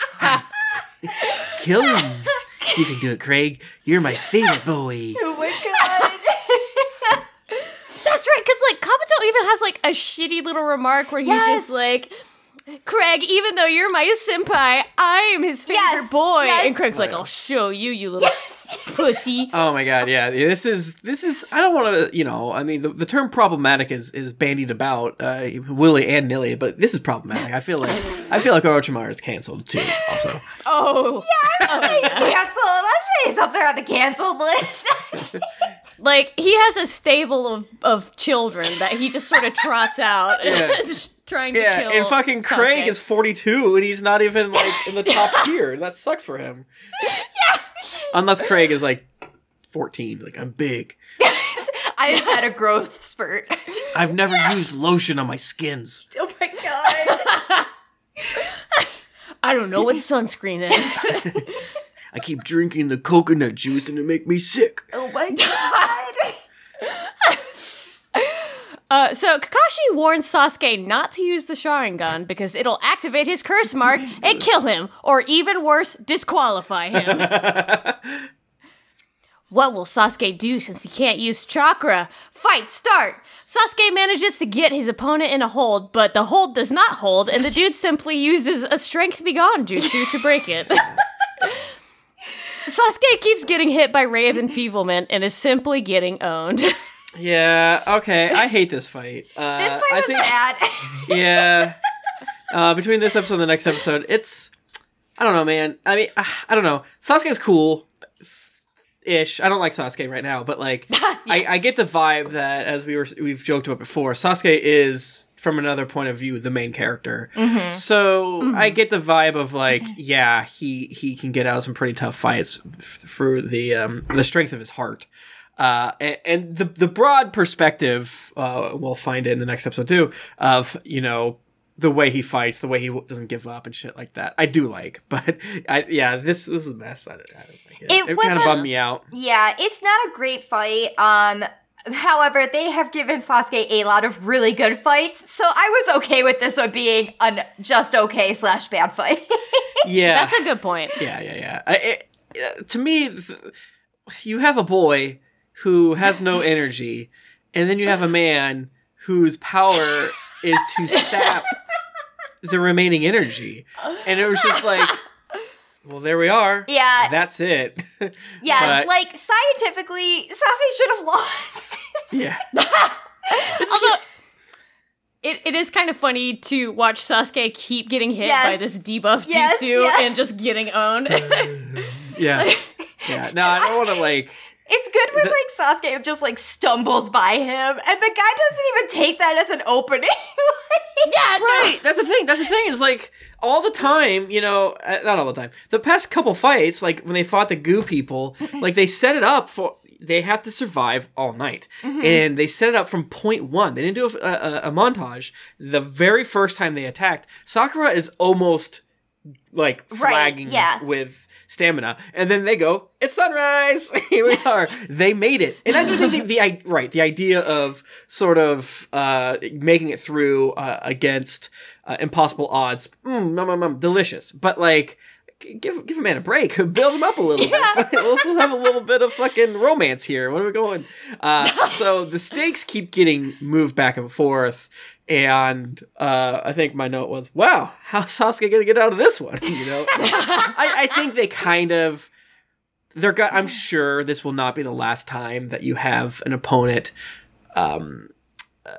Kill him. You can do it, Craig. You're my favorite boy. oh my god. That's right, because like Kabuto even has like a shitty little remark where he's Yes. just like, Craig, even though you're my senpai, I am his favorite Yes, boy. yes. And Craig's like, I'll show you, you little pussy. Oh my god, yeah. This is this is I don't want to, you know, I mean the, the term problematic is is bandied about uh willy and nilly, but this is problematic. I feel like I feel like Orochimaru is canceled too also. Oh. I'd say he's canceled. I'd say he's up there on the canceled list. Like, he has a stable of, of children that he just sort of trots out. Yeah. just trying to Yeah, kill and fucking Craig Sasuke. is forty-two and he's not even like in the top tier. That sucks for him. Yeah. Unless Craig is like fourteen, like I'm big. I just had a growth spurt. I've never used lotion on my skins. oh my god. I don't know what sunscreen is. I keep drinking the coconut juice and it make me sick. Oh my god. Uh, so Kakashi warns Sasuke not to use the Sharingan because it'll activate his curse mark and kill him, or even worse, disqualify him. What will Sasuke do since he can't use chakra? Fight start! Sasuke manages to get his opponent in a hold, but the hold does not hold, and the dude simply uses a strength begone jutsu to break it. Sasuke keeps getting hit by Ray of Enfeeblement and is simply getting owned. Yeah, okay. I hate this fight. Uh, This fight I was think, bad. yeah. Uh, between this episode and the next episode, it's I don't know, man. I mean, uh, I don't know. Sasuke's cool, ish. I don't like Sasuke right now, but like, I, I get the vibe that as we were we've joked about before, Sasuke is from another point of view the main character. Mm-hmm. So mm-hmm. I get the vibe of like, yeah, he he can get out of some pretty tough fights f- through the um, the strength of his heart. Uh, and, and the the broad perspective, uh, we'll find it in the next episode too, of, you know, the way he fights, the way he w- doesn't give up and shit like that. I do like, but I, yeah, this this is a mess. I don't, I don't like it. It, it kind of bummed me out. Yeah, it's not a great fight. Um, however, they have given Sasuke a lot of really good fights, so I was okay with this one being a just okay slash bad fight. Yeah, that's a good point. Yeah, yeah, yeah. I, it, uh, to me, th- you have a boy who has no energy, and then you have a man whose power is to sap the remaining energy. And it was just like, well, there we are. Yeah. That's it. Yes, But- like, scientifically, Sasuke should have lost. Yeah. Although, it, it is kind of funny to watch Sasuke keep getting hit Yes. by this debuff Yes, jutsu yes. and just getting owned. Yeah. Yeah. No, I don't want to, like... It's good when, like, Sasuke just, like, stumbles by him, and the guy doesn't even take that as an opening. Like, yeah, Right, that's the thing. That's the thing. Is like all the time, you know, uh, not all the time. The past couple fights, like when they fought the goo people, like they set it up for they have to survive all night, Mm-hmm. and they set it up from point one. They didn't do a, a, a montage. The very first time they attacked, Sakura is almost like Right, flagging yeah. with stamina, and then they go, "It's sunrise." Here we are. They made it, and I do think the, the I- right the idea of sort of uh, making it through uh, against uh, impossible odds, mm, nom, nom, nom, delicious. But like, g- give give a man a break, build him up a little bit. we'll, we'll have a little bit of fucking romance here. What are we going? Uh, so the stakes keep getting moved back and forth. And uh, I think my note was, wow, how's Sasuke gonna get out of this one? You know, I, I think they kind of, they're got. I'm sure this will not be the last time that you have an opponent um, uh,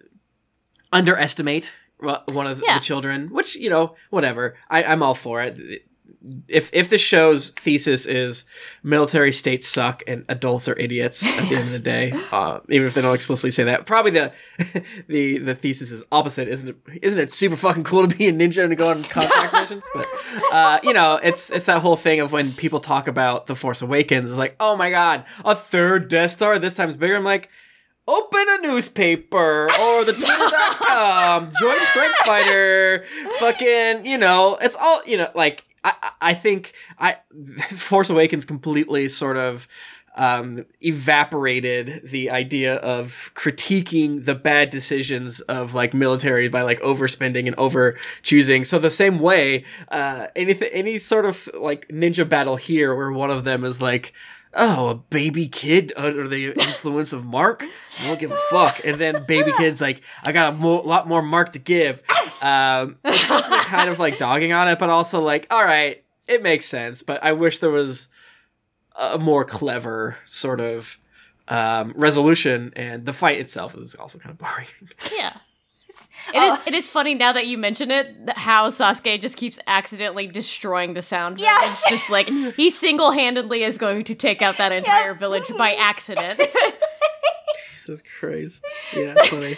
underestimate one of Yeah. the children, which, you know, whatever. I, I'm all for it. If if the show's thesis is military states suck and adults are idiots at the end of the day, uh, even if they don't explicitly say that, probably the the the thesis is opposite, isn't it? Isn't it super fucking cool to be a ninja and to go on contact missions? But uh, you know, it's it's that whole thing of when people talk about The Force Awakens, it's like, oh my god, a third Death Star, this time's bigger. I'm like, open a newspaper or the Twitter dot com, join Strike Fighter, fucking, you know, it's all, you know, like. I, I think I Force Awakens completely sort of um, evaporated the idea of critiquing the bad decisions of like military by like overspending and over choosing. So the same way, uh, anything, any sort of like ninja battle here where one of them is like, oh, a baby kid under the influence of Mark? I don't give a fuck. And then baby kid's like, I got a mo- lot more Mark to give. Um, it's definitely kind of like dogging on it, but also like, all right, it makes sense. But I wish there was a more clever sort of um, resolution, and the fight itself is also kind of boring. Yeah. It is. It is funny now that you mention it, that how Sasuke just keeps accidentally destroying the sound village. Yes! Just like he single-handedly is going to take out that entire village by accident. Jesus Christ. Yeah, it's funny.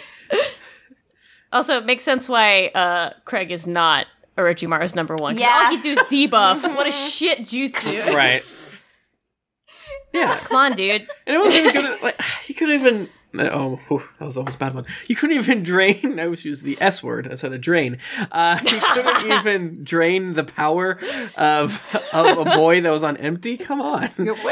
Also, it makes sense why uh, Craig is not Orochimaru's number one. 'Cause Yeah. all he do is debuff. What a shit jutsu. Right. Yeah. Come on, dude. And it wasn't even good at, like, you couldn't even, oh, whew, that was almost a bad one. You couldn't even drain, I was using the S word instead of drain. Uh, you couldn't even drain the power of, of a boy that was on empty? Come on.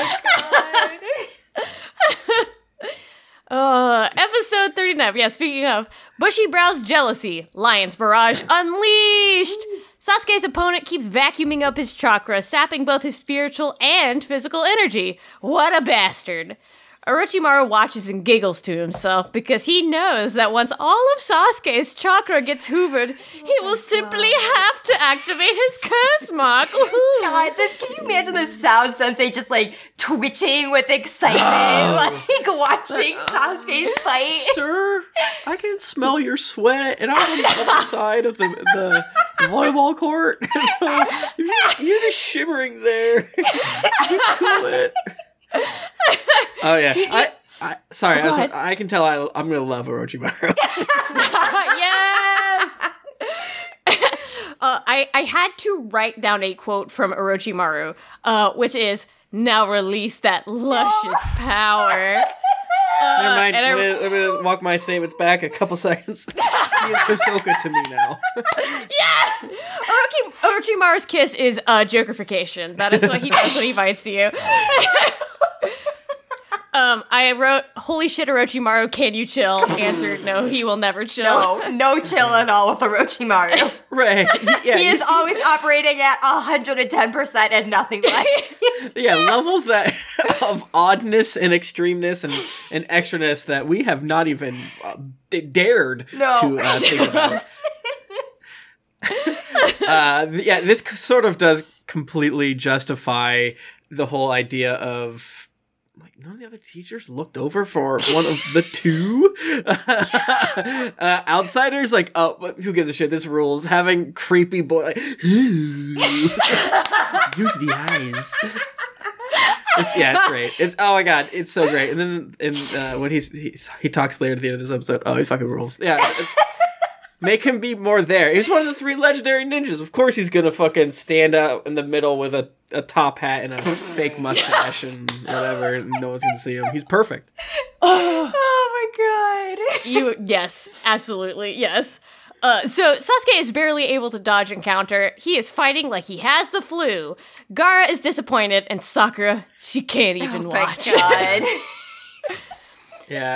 Uh, episode thirty-nine. Yeah, speaking of, Bushy Brow's jealousy. Lion's Barrage unleashed! Sasuke's opponent keeps vacuuming up his chakra, sapping both his spiritual and physical energy. What a bastard. Orochimaru watches and giggles to himself because he knows that once all of Sasuke's chakra gets hoovered, he will simply have to activate his curse mark. Woohoo. God, this, can you imagine the sound sensei just like twitching with excitement, like watching Sasuke's fight? Sir, I can smell your sweat, and I'm on the other side of the, the volleyball court. So you're, you're just shimmering there. You cool it. Oh yeah, I, I sorry, I, was, I can tell I, I'm gonna love Orochimaru. Yes! uh, I, I had to write down a quote from Orochimaru, uh, which is, Now release that luscious power. Uh, Never mind. and I- I'm gonna, I'm gonna walk my statements back a couple seconds. He is Hisoka to me now. Yes! Orochi, Orochimaru's kiss is uh, jokerification. That is what he does when he bites you. um, I wrote, holy shit, Orochimaru, can you chill? Answered, no, he will never chill. No, no chill at all with Orochimaru. Right. Yeah, He you is see- always operating at one hundred ten percent and nothing less. Yeah, levels that of oddness and extremeness and, and extraness that we have not even uh, d- dared No. to uh, think about. uh, th- yeah, this c- sort of does completely justify the whole idea of like none of the other teachers looked over for one of the two uh, outsiders. Like, oh, but who gives a shit? This rules. Having creepy boy, like, use the eyes. It's, yeah, it's great. It's oh my god, it's so great. And then and uh, when he's he, he talks later at the end of this episode, oh, he fucking rules. Yeah, it's, make him be more there. He's one of the three legendary ninjas. Of course, he's gonna fucking stand out in the middle with a, a top hat and a fake mustache and whatever. And no one's gonna see him. He's perfect. Oh my god. You, yes, absolutely, yes. Uh, so Sasuke is barely able to dodge and counter. He is fighting like he has the flu. Gaara is disappointed, and Sakura, she can't even Oh my watch. god. Nard, Yeah.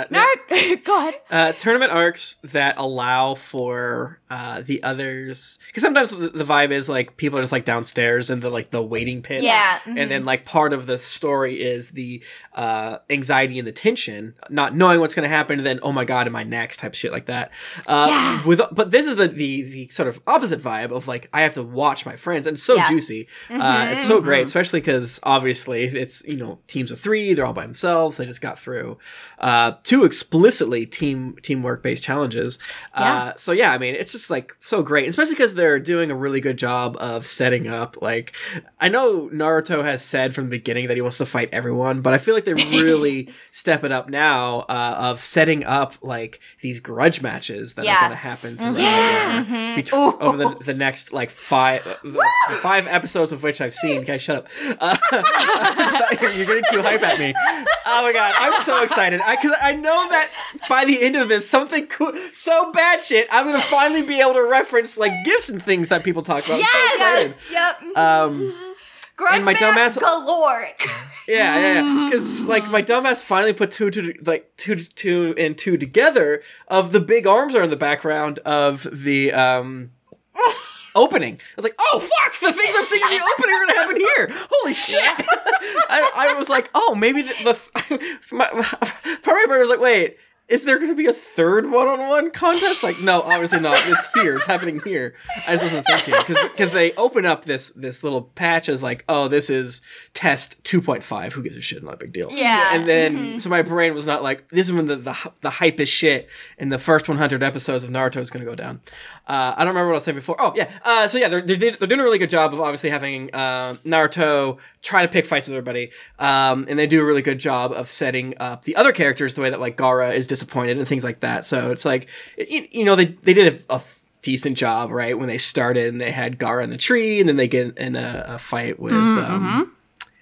go ahead. Uh, tournament arcs that allow for uh, the others, because sometimes the, the vibe is like people are just like downstairs in the like the waiting pit, Yeah, and then like part of the story is the uh, anxiety and the tension, not knowing what's going to happen, and then oh my god, am I next? Type shit like that. Uh, Yeah. With but this is the, the the sort of opposite vibe of like I have to watch my friends, and it's so Yeah. juicy. Uh, it's so great, especially because obviously it's you know teams of three, they're all by themselves, they just got through uh, two explicitly team teamwork based challenges. Uh, so yeah, I mean it's just like so great, especially because they're doing a really good job of setting up. Like I know Naruto has said from the beginning that he wants to fight everyone, but I feel like they really step it up now uh, of setting up like these grudge matches that Yeah. are going to happen throughout Yeah. uh, bet- over the, the next like five the, the five episodes of which I've seen. Guys, shut up! Uh, stop, you're, you're getting too hype at me. Oh my god, I'm so excited because I, I know that by the end of this, something cool, so bad shit, I'm gonna finally be able to reference like gifs and things that people talk about. I'm so excited. Yes. Yep. Um, Grudge and my match dumbass- galore. yeah, yeah, yeah. Because like my dumbass finally put two, two, like two, two, and two together. Of the big arms are in the background of the um opening. I was like, oh fuck, the things I'm seeing in the opening are gonna happen here. Holy shit! I, I was like, oh, maybe the, the my, my, part of me was like, wait. Is there going to be a third one-on-one contest? Like, no, obviously not. It's here. It's happening here. I just wasn't thinking. Because they open up this this little patch as like, oh, this is test two point five. Who gives a shit? Not a big deal. Yeah. And then, so my brain was not like, this is when the, the, the hype is shit and the first one hundred episodes of Naruto is going to go down. Uh, I don't remember what I was saying before. Oh, yeah. Uh, so yeah, they're, they're, they're doing a really good job of obviously having uh, Naruto try to pick fights with everybody. Um, and they do a really good job of setting up the other characters the way that like Gaara is disappointed and things like that. So it's like, you, you know, they, they did a, a decent job, right? When they started and they had Gaara in the tree and then they get in a, a fight with, Mm-hmm. um,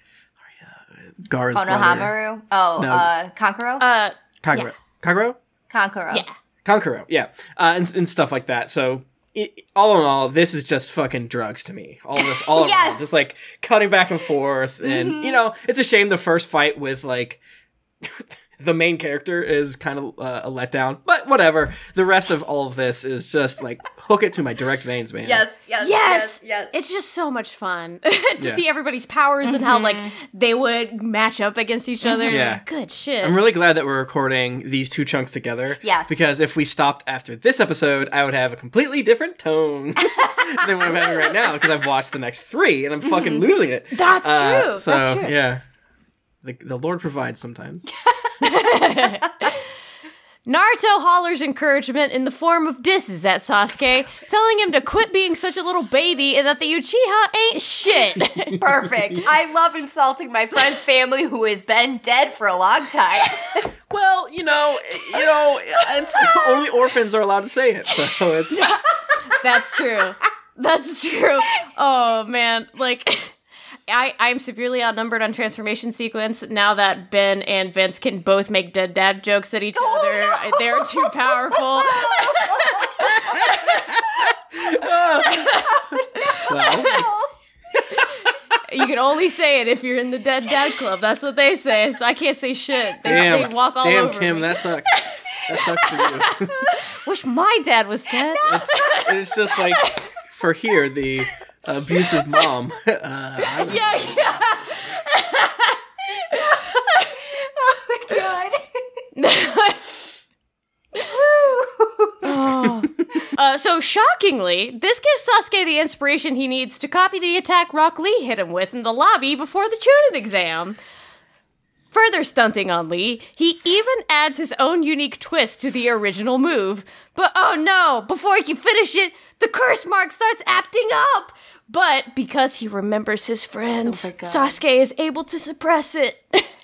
Gaara's brother. Konohamaru. Oh, No. uh, Kankuro? Uh, Kagura. Yeah. Kaguro? Kankuro. yeah. Kankuro, yeah. Uh, and, and stuff like that. So, it, all in all, this is just fucking drugs to me. All of this, all of Yes! it. Just like cutting back and forth. And, you know, it's a shame the first fight with like the main character is kind of uh, a letdown. But whatever. The rest of all of this is just like hook it to my direct veins, man. Yes, yes, Yes! yes, yes. It's just so much fun to Yeah. see everybody's powers and how, like, they would match up against each other. Yeah. It's good shit. I'm really glad that we're recording these two chunks together. Yes. Because if we stopped after this episode, I would have a completely different tone than what I'm having right now because I've watched the next three and I'm fucking losing it. That's Uh, true. So, That's true. yeah. The, the Lord provides sometimes. Naruto hollers encouragement in the form of disses at Sasuke, telling him to quit being such a little baby and that the Uchiha ain't shit. Perfect. I love insulting my friend's family who has been dead for a long time. Well, you know, you know, it's, only orphans are allowed to say it. So it's That's true. That's true. Oh man, like I, I'm severely outnumbered on transformation sequence now that Ben and Vince can both make dead dad jokes at each Oh, other. no. They're too powerful. Well, You can only say it if you're in the dead dad club. That's what they say. So I can't say shit. They, damn, they walk all damn, over Kim, me. that sucks. That sucks for you. Wish my dad was dead. It's, it's just like, for here, the abusive mom. Uh, I- Yeah, yeah. Oh my Oh. Uh, so shockingly, this gives Sasuke the inspiration he needs to copy the attack Rock Lee hit him with in the lobby before the Chunin exam. Further stunting on Lee, he even adds his own unique twist to the original move. But oh no, before he can finish it, the curse mark starts acting up! But because he remembers his friends, Oh my God. Sasuke is able to suppress it.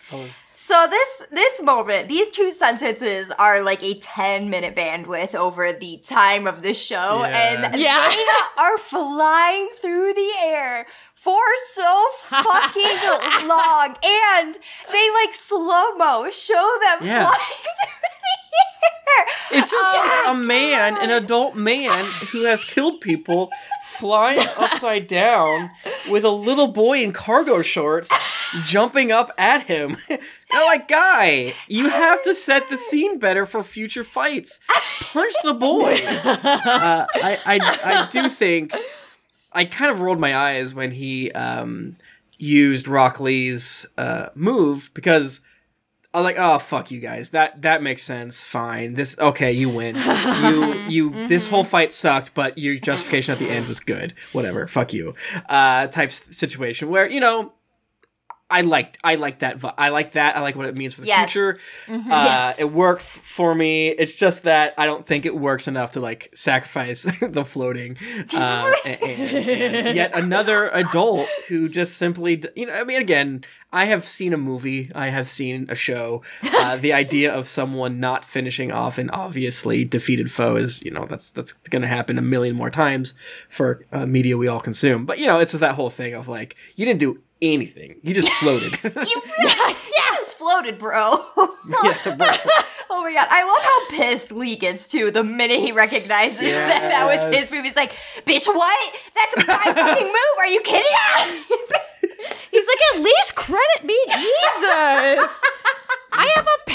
So this this moment, these two sentences are like a ten minute bandwidth over the time of the show, Yeah. and Yeah. they are flying through the air for so fucking long, and they like slow mo show them Yeah. flying through the air. It's just Oh like my a man, God. an adult man who has killed people, flying upside down with a little boy in cargo shorts jumping up at him. They're like, guy, you have to set the scene better for future fights. Punch the boy. Uh, I, I, I do think I kind of rolled my eyes when he um, used Rock Lee's uh, move because I was like, oh, fuck you guys. That that makes sense. Fine. This okay, you win. You you this whole fight sucked, but your justification at the end was good. Whatever. Fuck you. Uh type s- situation where, you know, I liked I like that vi- I like that. I like what it means for the Yes. future. Uh Yes. it worked f- for me. It's just that I don't think it works enough to like sacrifice the floating uh and, and- and yet another adult who just simply d- you know, I mean, again, I have seen a movie, I have seen a show. Uh, the idea of someone not finishing off an obviously defeated foe is, you know, that's that's going to happen a million more times for uh, media we all consume. But, you know, it's just that whole thing of like, you didn't do anything. You just floated. You really just floated, bro. Yeah, bro. Oh my God, I love how pissed Lee gets too the minute he recognizes that that was his Yes. move. He's like, bitch, what? That's my fucking move. Are you kidding me? He's like, at least credit me, Jesus! I have a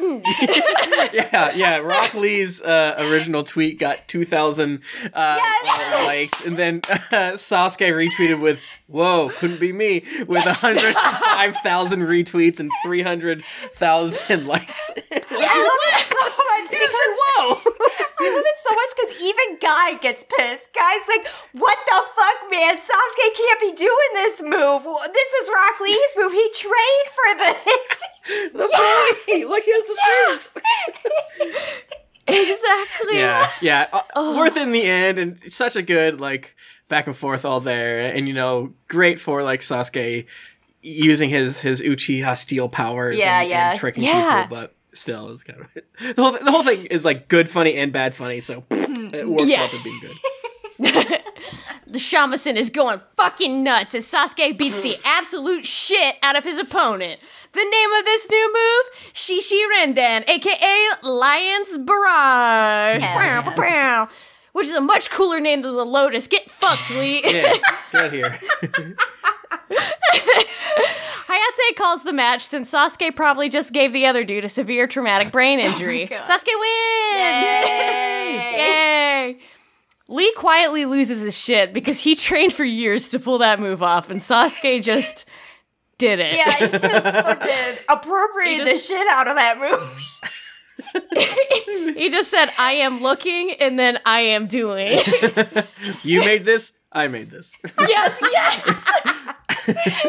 patent! Yeah, yeah. Rock Lee's uh, original tweet got two thousand uh, Yes. uh, likes, and then uh, Sasuke retweeted with, whoa, couldn't be me, with one hundred five thousand retweets and three hundred thousand likes. I love it so much. He just said, whoa! I love it so much because even Guy gets pissed. Guy's like, what the fuck, man? Sasuke can't be doing this move. This is Rock Lee's move. He trained for this. The boy! Look, he has the face! Exactly. Yeah, yeah. Uh, Worth it in the end, and it's such a good, like, back and forth all there. And, you know, great for, like, Sasuke using his, his Uchiha steel powers Yeah, and, yeah. and tricking Yeah. people, but still, it's kind of... The whole, the whole thing is, like, good funny and bad funny, so it works Yeah. out to being good. The Shamisen is going fucking nuts as Sasuke beats the absolute shit out of his opponent. The name of this new move? Shishi Rendan, aka Lion's Barrage. Hell Pow, pow, pow. Which is a much cooler name than the Lotus. Get fucked, Lee. Yeah, get here. Hayate calls the match since Sasuke probably just gave the other dude a severe traumatic brain injury. God. Sasuke wins! Yay! Yay! Lee quietly loses his shit because he trained for years to pull that move off, and Sasuke just did it. Yeah, he just fucking appropriated He just- the shit out of that movie. He just said, I am looking, and then I am doing. You made this, I made this. Yes, yes!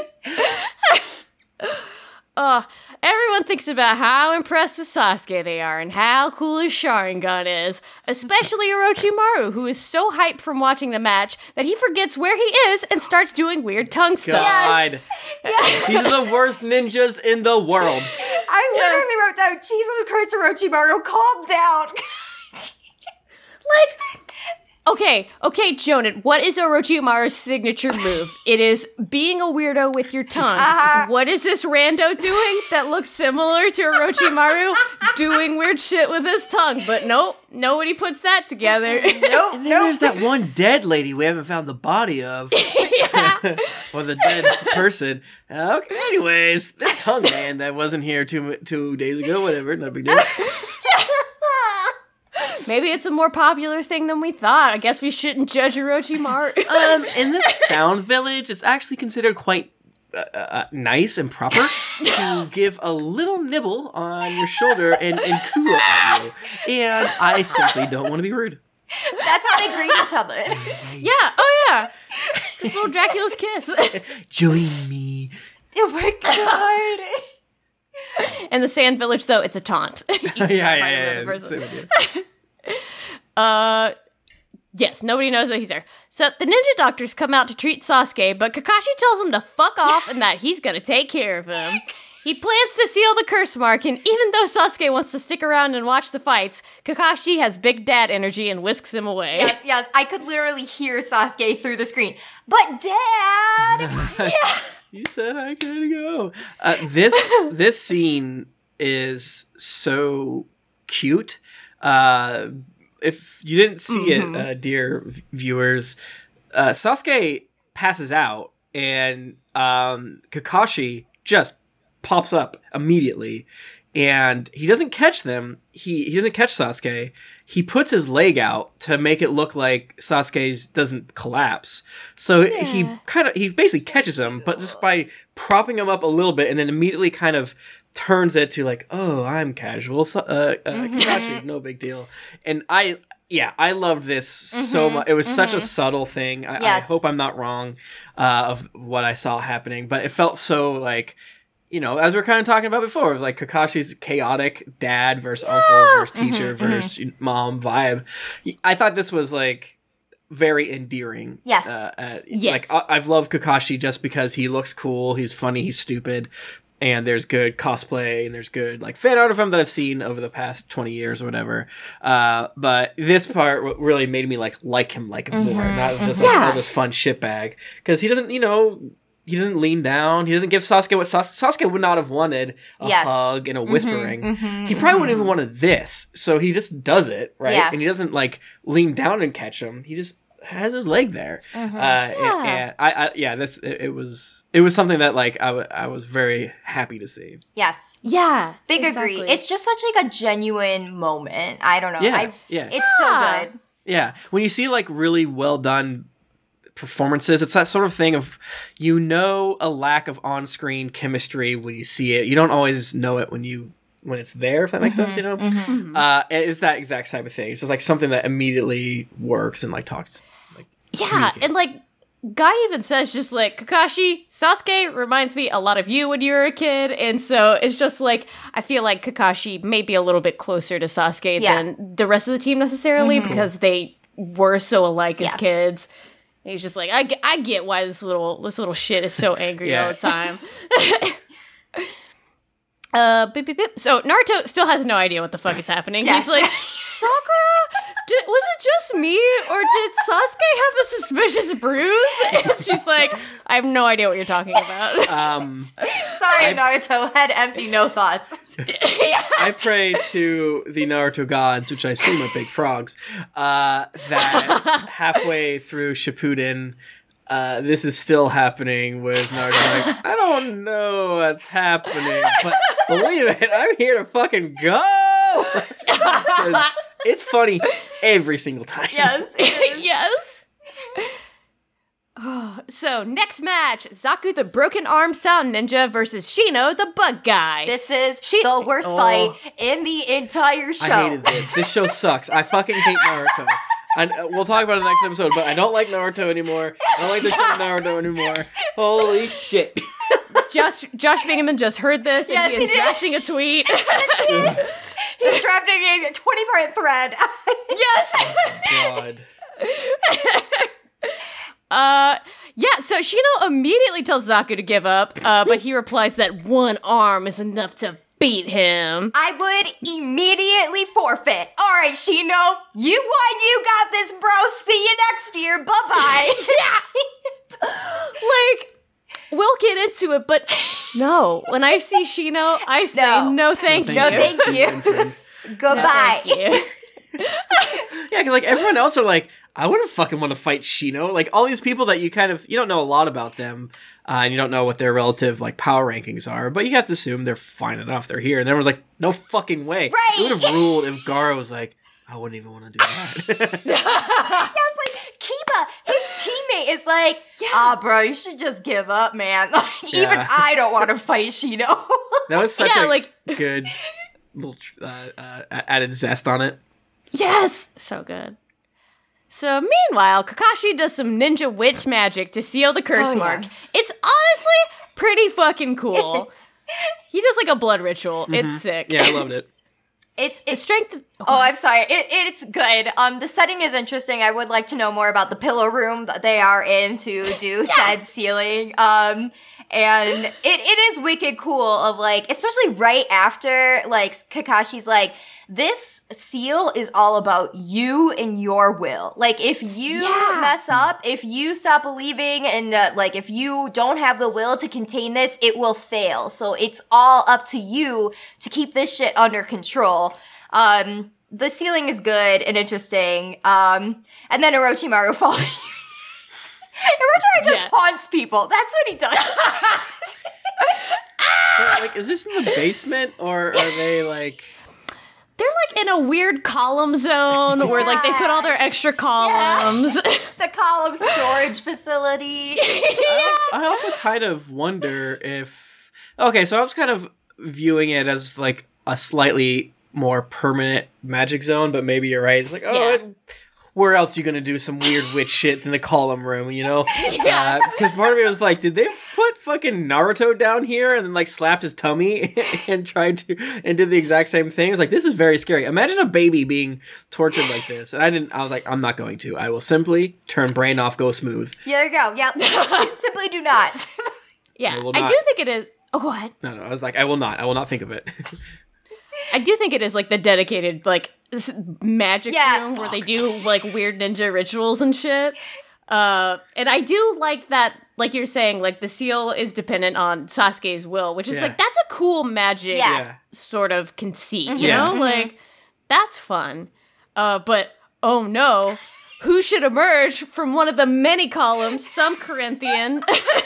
Uh, everyone thinks about how impressed with Sasuke they are and how cool his Sharingan is. Especially Orochimaru, who is so hyped from watching the match that he forgets where he is and starts doing weird tongue stuff. God. These are the worst ninjas in the world. I literally wrote down, Jesus Christ, Orochimaru, calm down. Like, Okay, okay, Jonan, what is Orochimaru's signature move? It is being a weirdo with your tongue. Uh-huh. What is this rando doing that looks similar to Orochimaru doing weird shit with his tongue? But nope, nobody puts that together. Nope. And then nope. there's that one dead lady we haven't found the body of. Yeah. Or the dead person. Okay, anyways, this tongue man that wasn't here two two days ago, whatever, no big deal. Maybe it's a more popular thing than we thought. I guess we shouldn't judge Orochimaru. Um, in the Sound Village, it's actually considered quite uh, uh, nice and proper to give a little nibble on your shoulder and, and coo at you. And I simply don't want to be rude. That's how they greet each other. Yeah, oh yeah. Just little Dracula's kiss. Join me. Oh my god. In the Sand Village, though, it's a taunt. yeah, yeah, yeah. another yeah, person. same idea. Uh, yes, nobody knows that he's there. So the ninja doctors come out to treat Sasuke, but Kakashi tells him to fuck off and that he's gonna take care of him. He plans to seal the curse mark, and even though Sasuke wants to stick around and watch the fights, Kakashi has big dad energy and whisks him away. Yes, yes. I could literally hear Sasuke through the screen. But Dad! Yeah. You said I could go. Uh, this this scene is so cute. Uh, if you didn't see Mm-hmm. it, uh, dear v- viewers, uh, Sasuke passes out, and um, Kakashi just pops up immediately, and he doesn't catch them. He he doesn't catch Sasuke. He puts his leg out to make it look like Sasuke's doesn't collapse. So Yeah. he kind of he basically catches him, but just by propping him up a little bit, and then immediately kind of turns it to like, oh, I'm casual, so, uh, uh, Kakashi, no big deal. And I, yeah, I loved this so much. It was such a subtle thing. I, I Yes. hope I'm not wrong uh, of what I saw happening, but it felt so like, you know, as we were kind of talking about before, like Kakashi's chaotic dad versus uncle versus teacher versus mom vibe. I thought this was like very endearing. Yes. Uh, uh, Yes. Like I- I've loved Kakashi just because he looks cool, he's funny, he's stupid, and there's good cosplay and there's good like fan art of him that I've seen over the past twenty years or whatever. Uh, but this part w- really made me like like him like him more, not just like Yeah. all this fun shitbag, because he doesn't, you know. He doesn't lean down. He doesn't give Sasuke what Sas- Sasuke would not have wanted, a Yes. hug and a whispering. He probably wouldn't even wanted this. So he just does it, right? Yeah. And he doesn't like lean down and catch him. He just has his leg there. Uh, and, and I, I, yeah, this it, it was it was something that like I, w- I was very happy to see. Yes. Yeah. Big exactly. agree. It's just such like a genuine moment. I don't know. Yeah, I, yeah. It's Yeah. so good. Yeah, when you see like really well done performances, it's that sort of thing of, you know, a lack of on-screen chemistry when you see it. You don't always know it when you when it's there, if that makes sense, you know. Uh, it's that exact type of thing. It's just like something that immediately works and like talks. Like, Yeah, communicates. and like Guy even says just like, Kakashi, Sasuke reminds me a lot of you when you were a kid, and so it's just like I feel like Kakashi may be a little bit closer to Sasuke Yeah. than the rest of the team necessarily because they were so alike as Yeah. kids. And he's just like, I get, I get why this little this little shit is so angry Yeah. all the time. uh, beep, beep, beep. So Naruto still has no idea what the fuck is happening. Yes. He's like, Sakura, did, was it just me, or did Sasuke have a suspicious bruise? And she's like, I have no idea what you're talking about. um, Sorry, Naruto. Head empty, no thoughts. I pray to the Naruto gods, which I assume are big frogs, uh, that halfway through Shippuden, uh, this is still happening with Naruto. Like, I don't know what's happening, but believe it, I'm here to fucking go. 'Cause it's funny every single time. Yes. Yes. So, next match, Zaku the Broken Arm Sound Ninja versus Shino the Bug Guy. This is She- the worst Oh. fight in the entire show. I hated this. This show sucks. I fucking hate Naruto. I, we'll talk about it next episode, but I don't like Naruto anymore. I don't like the show Naruto anymore. Holy shit. Josh, Josh Bingaman just heard this and Yes, he he is did. drafting a tweet. He's drafting a twenty-part thread. Yes. God. Uh, yeah, so Shino immediately tells Zaku to give up, uh, but he replies that one arm is enough to beat him. I would immediately forfeit. All right, Shino, you won. You got this, bro. See you next year. Bye-bye. Yeah. Like, we'll get into it, but no. When I see Shino, I say no, no thank no, you. Thank you. Thank you. Goodbye. No, thank you. Yeah, because like everyone else are like, I wouldn't fucking want to fight Shino. Like all these people that you kind of you don't know a lot about them, uh, and you don't know what their relative like power rankings are, but you have to assume they're fine enough. They're here, and everyone's like, no fucking way. Right. It would have ruled if Gaara was like, I wouldn't even want to do that. Yeah, it's like Kiba, his teammate is like, yeah, ah, bro, you should just give up, man. Like, Yeah. Even I don't want to fight Shino. That was such Yeah, a like- good little uh, uh, added zest on it. Yes! So good. So, meanwhile, Kakashi does some ninja witch magic to seal the curse Oh, yeah. mark. It's honestly pretty fucking cool. He does like a blood ritual. Mm-hmm. It's sick. Yeah, I loved it. It's The it's strength. Oh, I'm sorry. It, it's good. Um, the setting is interesting. I would like to know more about the pillow room that they are in to do said sealing. Um, and it, it is wicked cool of like, especially right after like Kakashi's like, this seal is all about you and your will. Like, if you Yeah. mess up, if you stop believing, and uh, like, if you don't have the will to contain this, it will fail. So it's all up to you to keep this shit under control. Um, the sealing is good and interesting. Um, and then Orochimaru falling. Orochimaru just Yeah. haunts people. That's what he does. But, like, is this in the basement or are they like? They're like in a weird column zone where like they put all their extra columns. The column storage facility. I, I also kind of wonder if. Okay, so I was kind of viewing it as like a slightly more permanent magic zone, but maybe you're right. It's like, oh, Yeah. it, where else you gonna do some weird witch shit than the column room, you know? Yeah. Because part of me was like, did they put fucking Naruto down here and then like slapped his tummy and tried to and did the exact same thing? I was like, this is very scary. Imagine a baby being tortured like this. And I didn't. I was like, I'm not going to. I will simply turn brain off, go smooth. Yeah, there you go. Yep. Simply do not. Yeah, I will I not- do think it is. Oh, go ahead. No, no. I was like, I will not. I will not think of it. I do think it is like the dedicated like s- magic Yeah. room where they do like weird ninja rituals and shit. Uh, and I do like that, like you're saying, like the seal is dependent on Sasuke's will, which is Yeah. like that's a cool magic Yeah. Yeah. sort of conceit, you Yeah. know? Like that's fun. Uh, but oh no. Who should emerge from one of the many columns? Some Corinthian.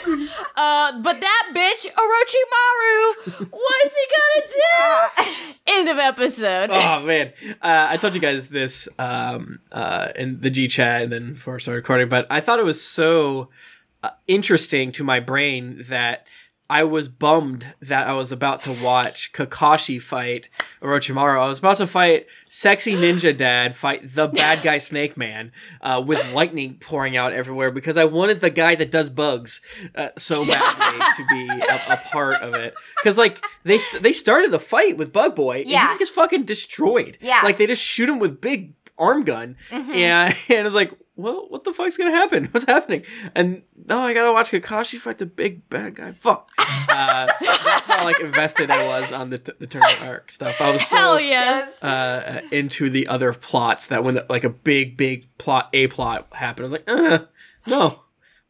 uh, but that bitch, Orochimaru, what is he gonna do? End of episode. Oh man, uh, I told you guys this um, uh, in the G chat and then before I started recording, but I thought it was so uh, interesting to my brain that I was bummed that I was about to watch Kakashi fight Orochimaru. I was about to fight Sexy Ninja Dad fight the bad guy Snake Man uh, with lightning pouring out everywhere because I wanted the guy that does bugs uh, so badly to be a, a part of it. Because like they st- they started the fight with Bug Boy and Yeah. he just gets fucking destroyed. Yeah. Like they just shoot him with big arm gun and and it's like, well, what the fuck's gonna happen? What's happening? And no, I gotta watch Kakashi fight the big bad guy. Fuck. Uh, that's how like invested I was on the t- the turn arc stuff. I was so Hell yes. uh, into the other plots that when like a big big plot a plot happened, I was like, uh, no.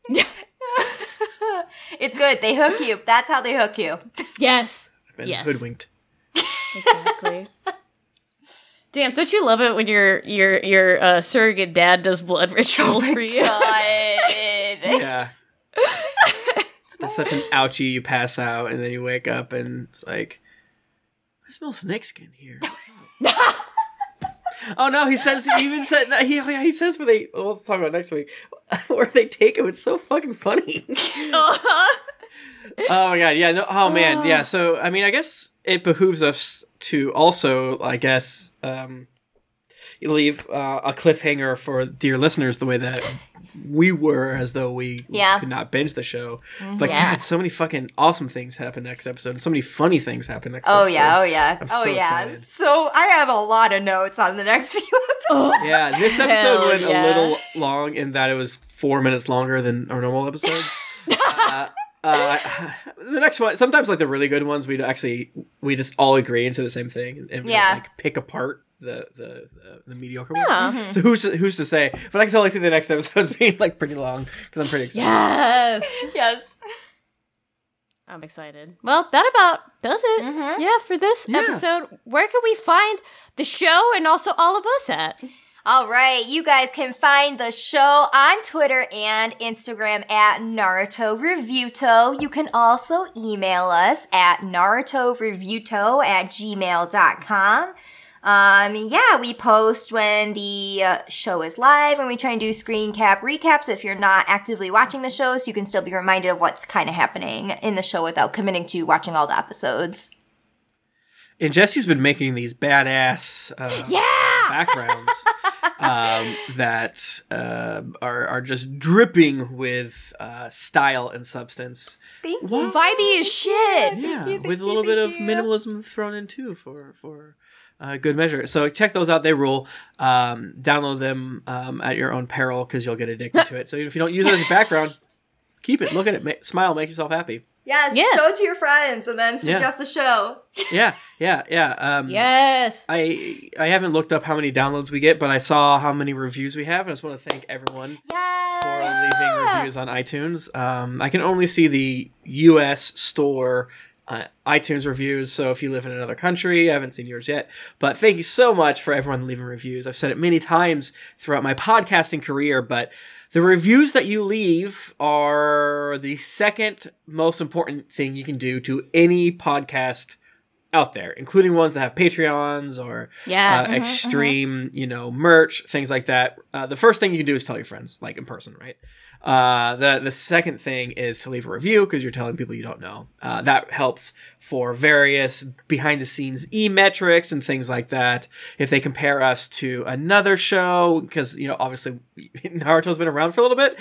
It's good. They hook you. That's how they hook you. Yes. I've been Yes. hoodwinked. Exactly. Damn, don't you love it when your your your uh, surrogate dad does blood rituals for you? God. Yeah. That's such an ouchie. You pass out and then you wake up and it's like, I smell snakeskin here. What's up? Oh no, he says he even said he he says where they well, let's talk about it next week where they take him. It's so fucking funny. Uh-huh. Oh my god, yeah, no, oh man, yeah. So I mean, I guess it behooves us to also, I guess, um, leave uh, a cliffhanger for dear listeners the way that we were, as though we Yeah. could not binge the show. But Yeah. God, so many fucking awesome things happen next episode, and so many funny things happen next Oh episode. yeah, oh yeah, I'm oh so yeah. excited. So I have a lot of notes on the next few episodes. Yeah, this episode Hell went yeah. a little long in that it was four minutes longer than our normal episodes. uh, Uh, the next one, sometimes like the really good ones, we actually we just all agree into the same thing, and we Yeah. don't, like pick apart the the the, the mediocre one. Yeah. Mm-hmm. So who's who's to say? But I can totally see the next episode's being like pretty long because I'm pretty excited. Yes. Yes. I'm excited. Well, that about does it. Mhm. Yeah, for this Yeah. episode. Where can we find the show and also all of us at? All right, you guys can find the show on Twitter and Instagram at Naruto Reviewto. You can also email us at narutoreviewto at gmail dot com. Um, yeah, we post when the uh, show is live, and we try and do screen cap recaps if you're not actively watching the show, so you can still be reminded of what's kind of happening in the show without committing to watching all the episodes. And Jesse's been making these badass uh, Yeah! backgrounds um, that uh, are are just dripping with uh, style and substance. Thank you. Vibey as shit. Yeah, you, with thank a little you, bit of thank you. minimalism thrown in too for for uh, good measure. So check those out; they rule. Um, download them um, at your own peril because you'll get addicted to it. So even if you don't use it as a background, keep it, look at it, ma- smile, make yourself happy. Yes, Yeah. show it to your friends and then suggest the show. Yeah, yeah, yeah. Um, Yes. I I haven't looked up how many downloads we get, but I saw how many reviews we have, and I just want to thank everyone Yes. for leaving reviews on iTunes. Um, I can only see the U S store uh, iTunes reviews, so if you live in another country, I haven't seen yours yet. But thank you so much for everyone leaving reviews. I've said it many times throughout my podcasting career, but the reviews that you leave are the second most important thing you can do to any podcast out there, including ones that have Patreons or Yeah. uh, Mhm, extreme, you know, merch, things like that. Uh, the first thing you can do is tell your friends, like in person, right? Uh, the the second thing is to leave a review because you're telling people you don't know. Uh, that helps for various behind the scenes e-metrics and things like that. If they compare us to another show, because, you know, obviously Naruto's been around for a little bit,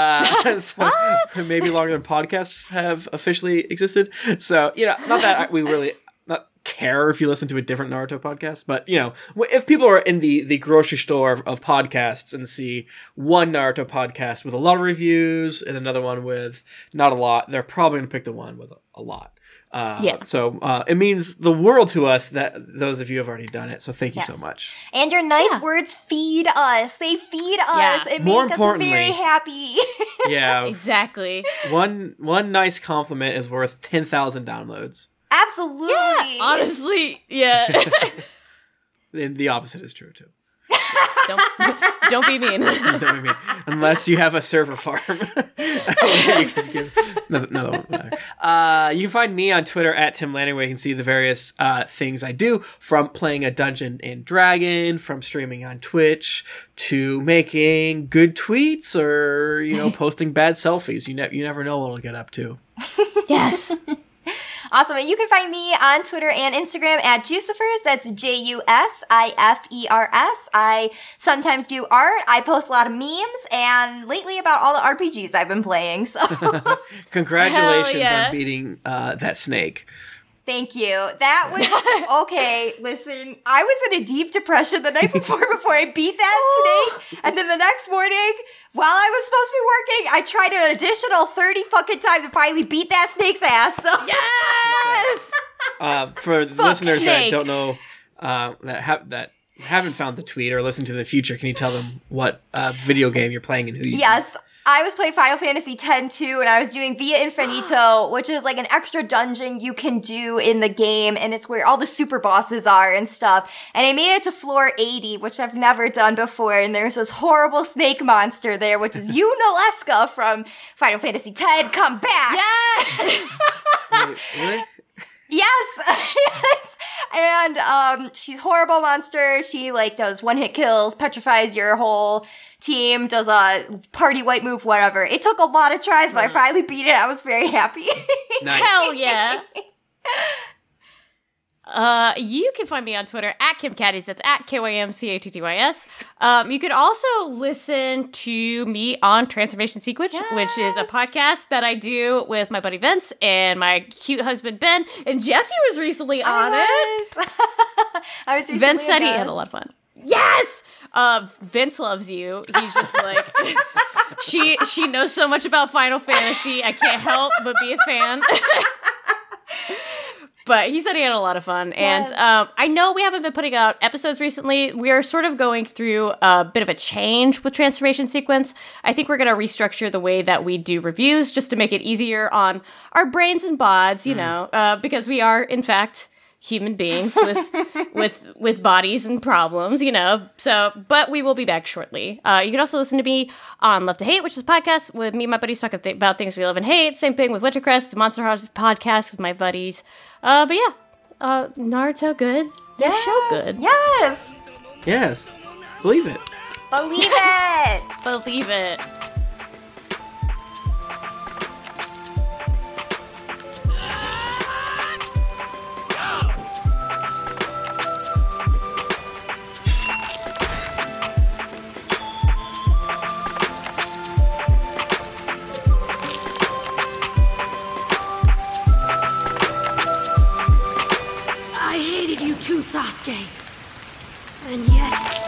uh, so maybe longer than podcasts have officially existed. So, you know, not that I, we really not care if you listen to a different Naruto podcast, but, you know, if people are in the, the grocery store of, of podcasts and see one Naruto podcast with a lot of reviews and another one with not a lot, they're probably going to pick the one with a, a lot. Uh, Yeah. So uh, it means the world to us that those of you have already done it. So thank you Yes. so much. And your nice Yeah. words feed us. They feed us. Yeah. It More makes us importantly- very happy. Yeah. Exactly. one one nice compliment is worth ten thousand downloads. Absolutely. Yeah. Honestly, yeah. And the opposite is true too. don't, don't be mean. Don't be mean. Unless you have a server farm. you can give, no, no, that won't matter. Uh, you can find me on Twitter at Tim Lanning, where you can see the various uh, things I do, from playing a Dungeon and Dragon, from streaming on Twitch, to making good tweets, or, you know, posting bad selfies. You, ne- you never know what I'll get up to. Yes. Awesome. And you can find me on Twitter and Instagram at Jusifers. That's J U S I F E R S. I sometimes do art. I post a lot of memes, and lately about all the R P Gs I've been playing. So Congratulations Hell yeah. on beating uh, that snake. thank you. That was okay. Listen, I was in a deep depression the night before before I beat that snake. And then the next morning, while I was supposed to be working, I tried an additional thirty fucking times and finally beat that snake's ass. So Yes. Uh, for the listeners snake. that don't know, uh, that have that haven't found the tweet or listened to the future, can you tell them what uh, video game you're playing and who you? Yes, I was playing Final Fantasy X two, and I was doing Via Infinito, which is like an extra dungeon you can do in the game, and it's where all the super bosses are and stuff. And I made it to floor eighty, which I've never done before, and there's this horrible snake monster there, which is Yunalesca from Final Fantasy X. Come back! Yes. Wait, really? Yes, yes. And um, she's horrible monster. She like does one hit kills, petrifies your whole team, does a party wipe move, whatever. It took a lot of tries, but I finally beat it. I was very happy. Nice. Hell yeah. Uh, you can find me on Twitter at Kim Caddies. That's at K Y M C A T T Y S. Um, you can also listen to me on Transformation Sequence, which is a Yes. podcast that I do with my buddy Vince and my cute husband Ben. And Jesse was recently on it. I was. I was recently Vince said he a had a guest. lot of fun. Yes! uh, Vince loves you. He's just like, she she knows so much about Final Fantasy. I can't help but be a fan. But he said he had a lot of fun. Yes. And um, I know we haven't been putting out episodes recently. We are sort of going through a bit of a change with Transformation Sequence. I think we're going to restructure the way that we do reviews just to make it easier on our brains and bods, you mm. know, uh, because we are, in fact, human beings with with with bodies and problems, you know. So, but we will be back shortly. Uh, you can also listen to me on Love to Hate, which is a podcast with me and my buddies talking th- about things we love and hate. Same thing with Wintercrest, the Monster House podcast with my buddies. Uh, but yeah, uh, Naruto good. Yes. The show good. Yes. Yes. Believe it. Believe it. Believe it. Sasuke. And yet...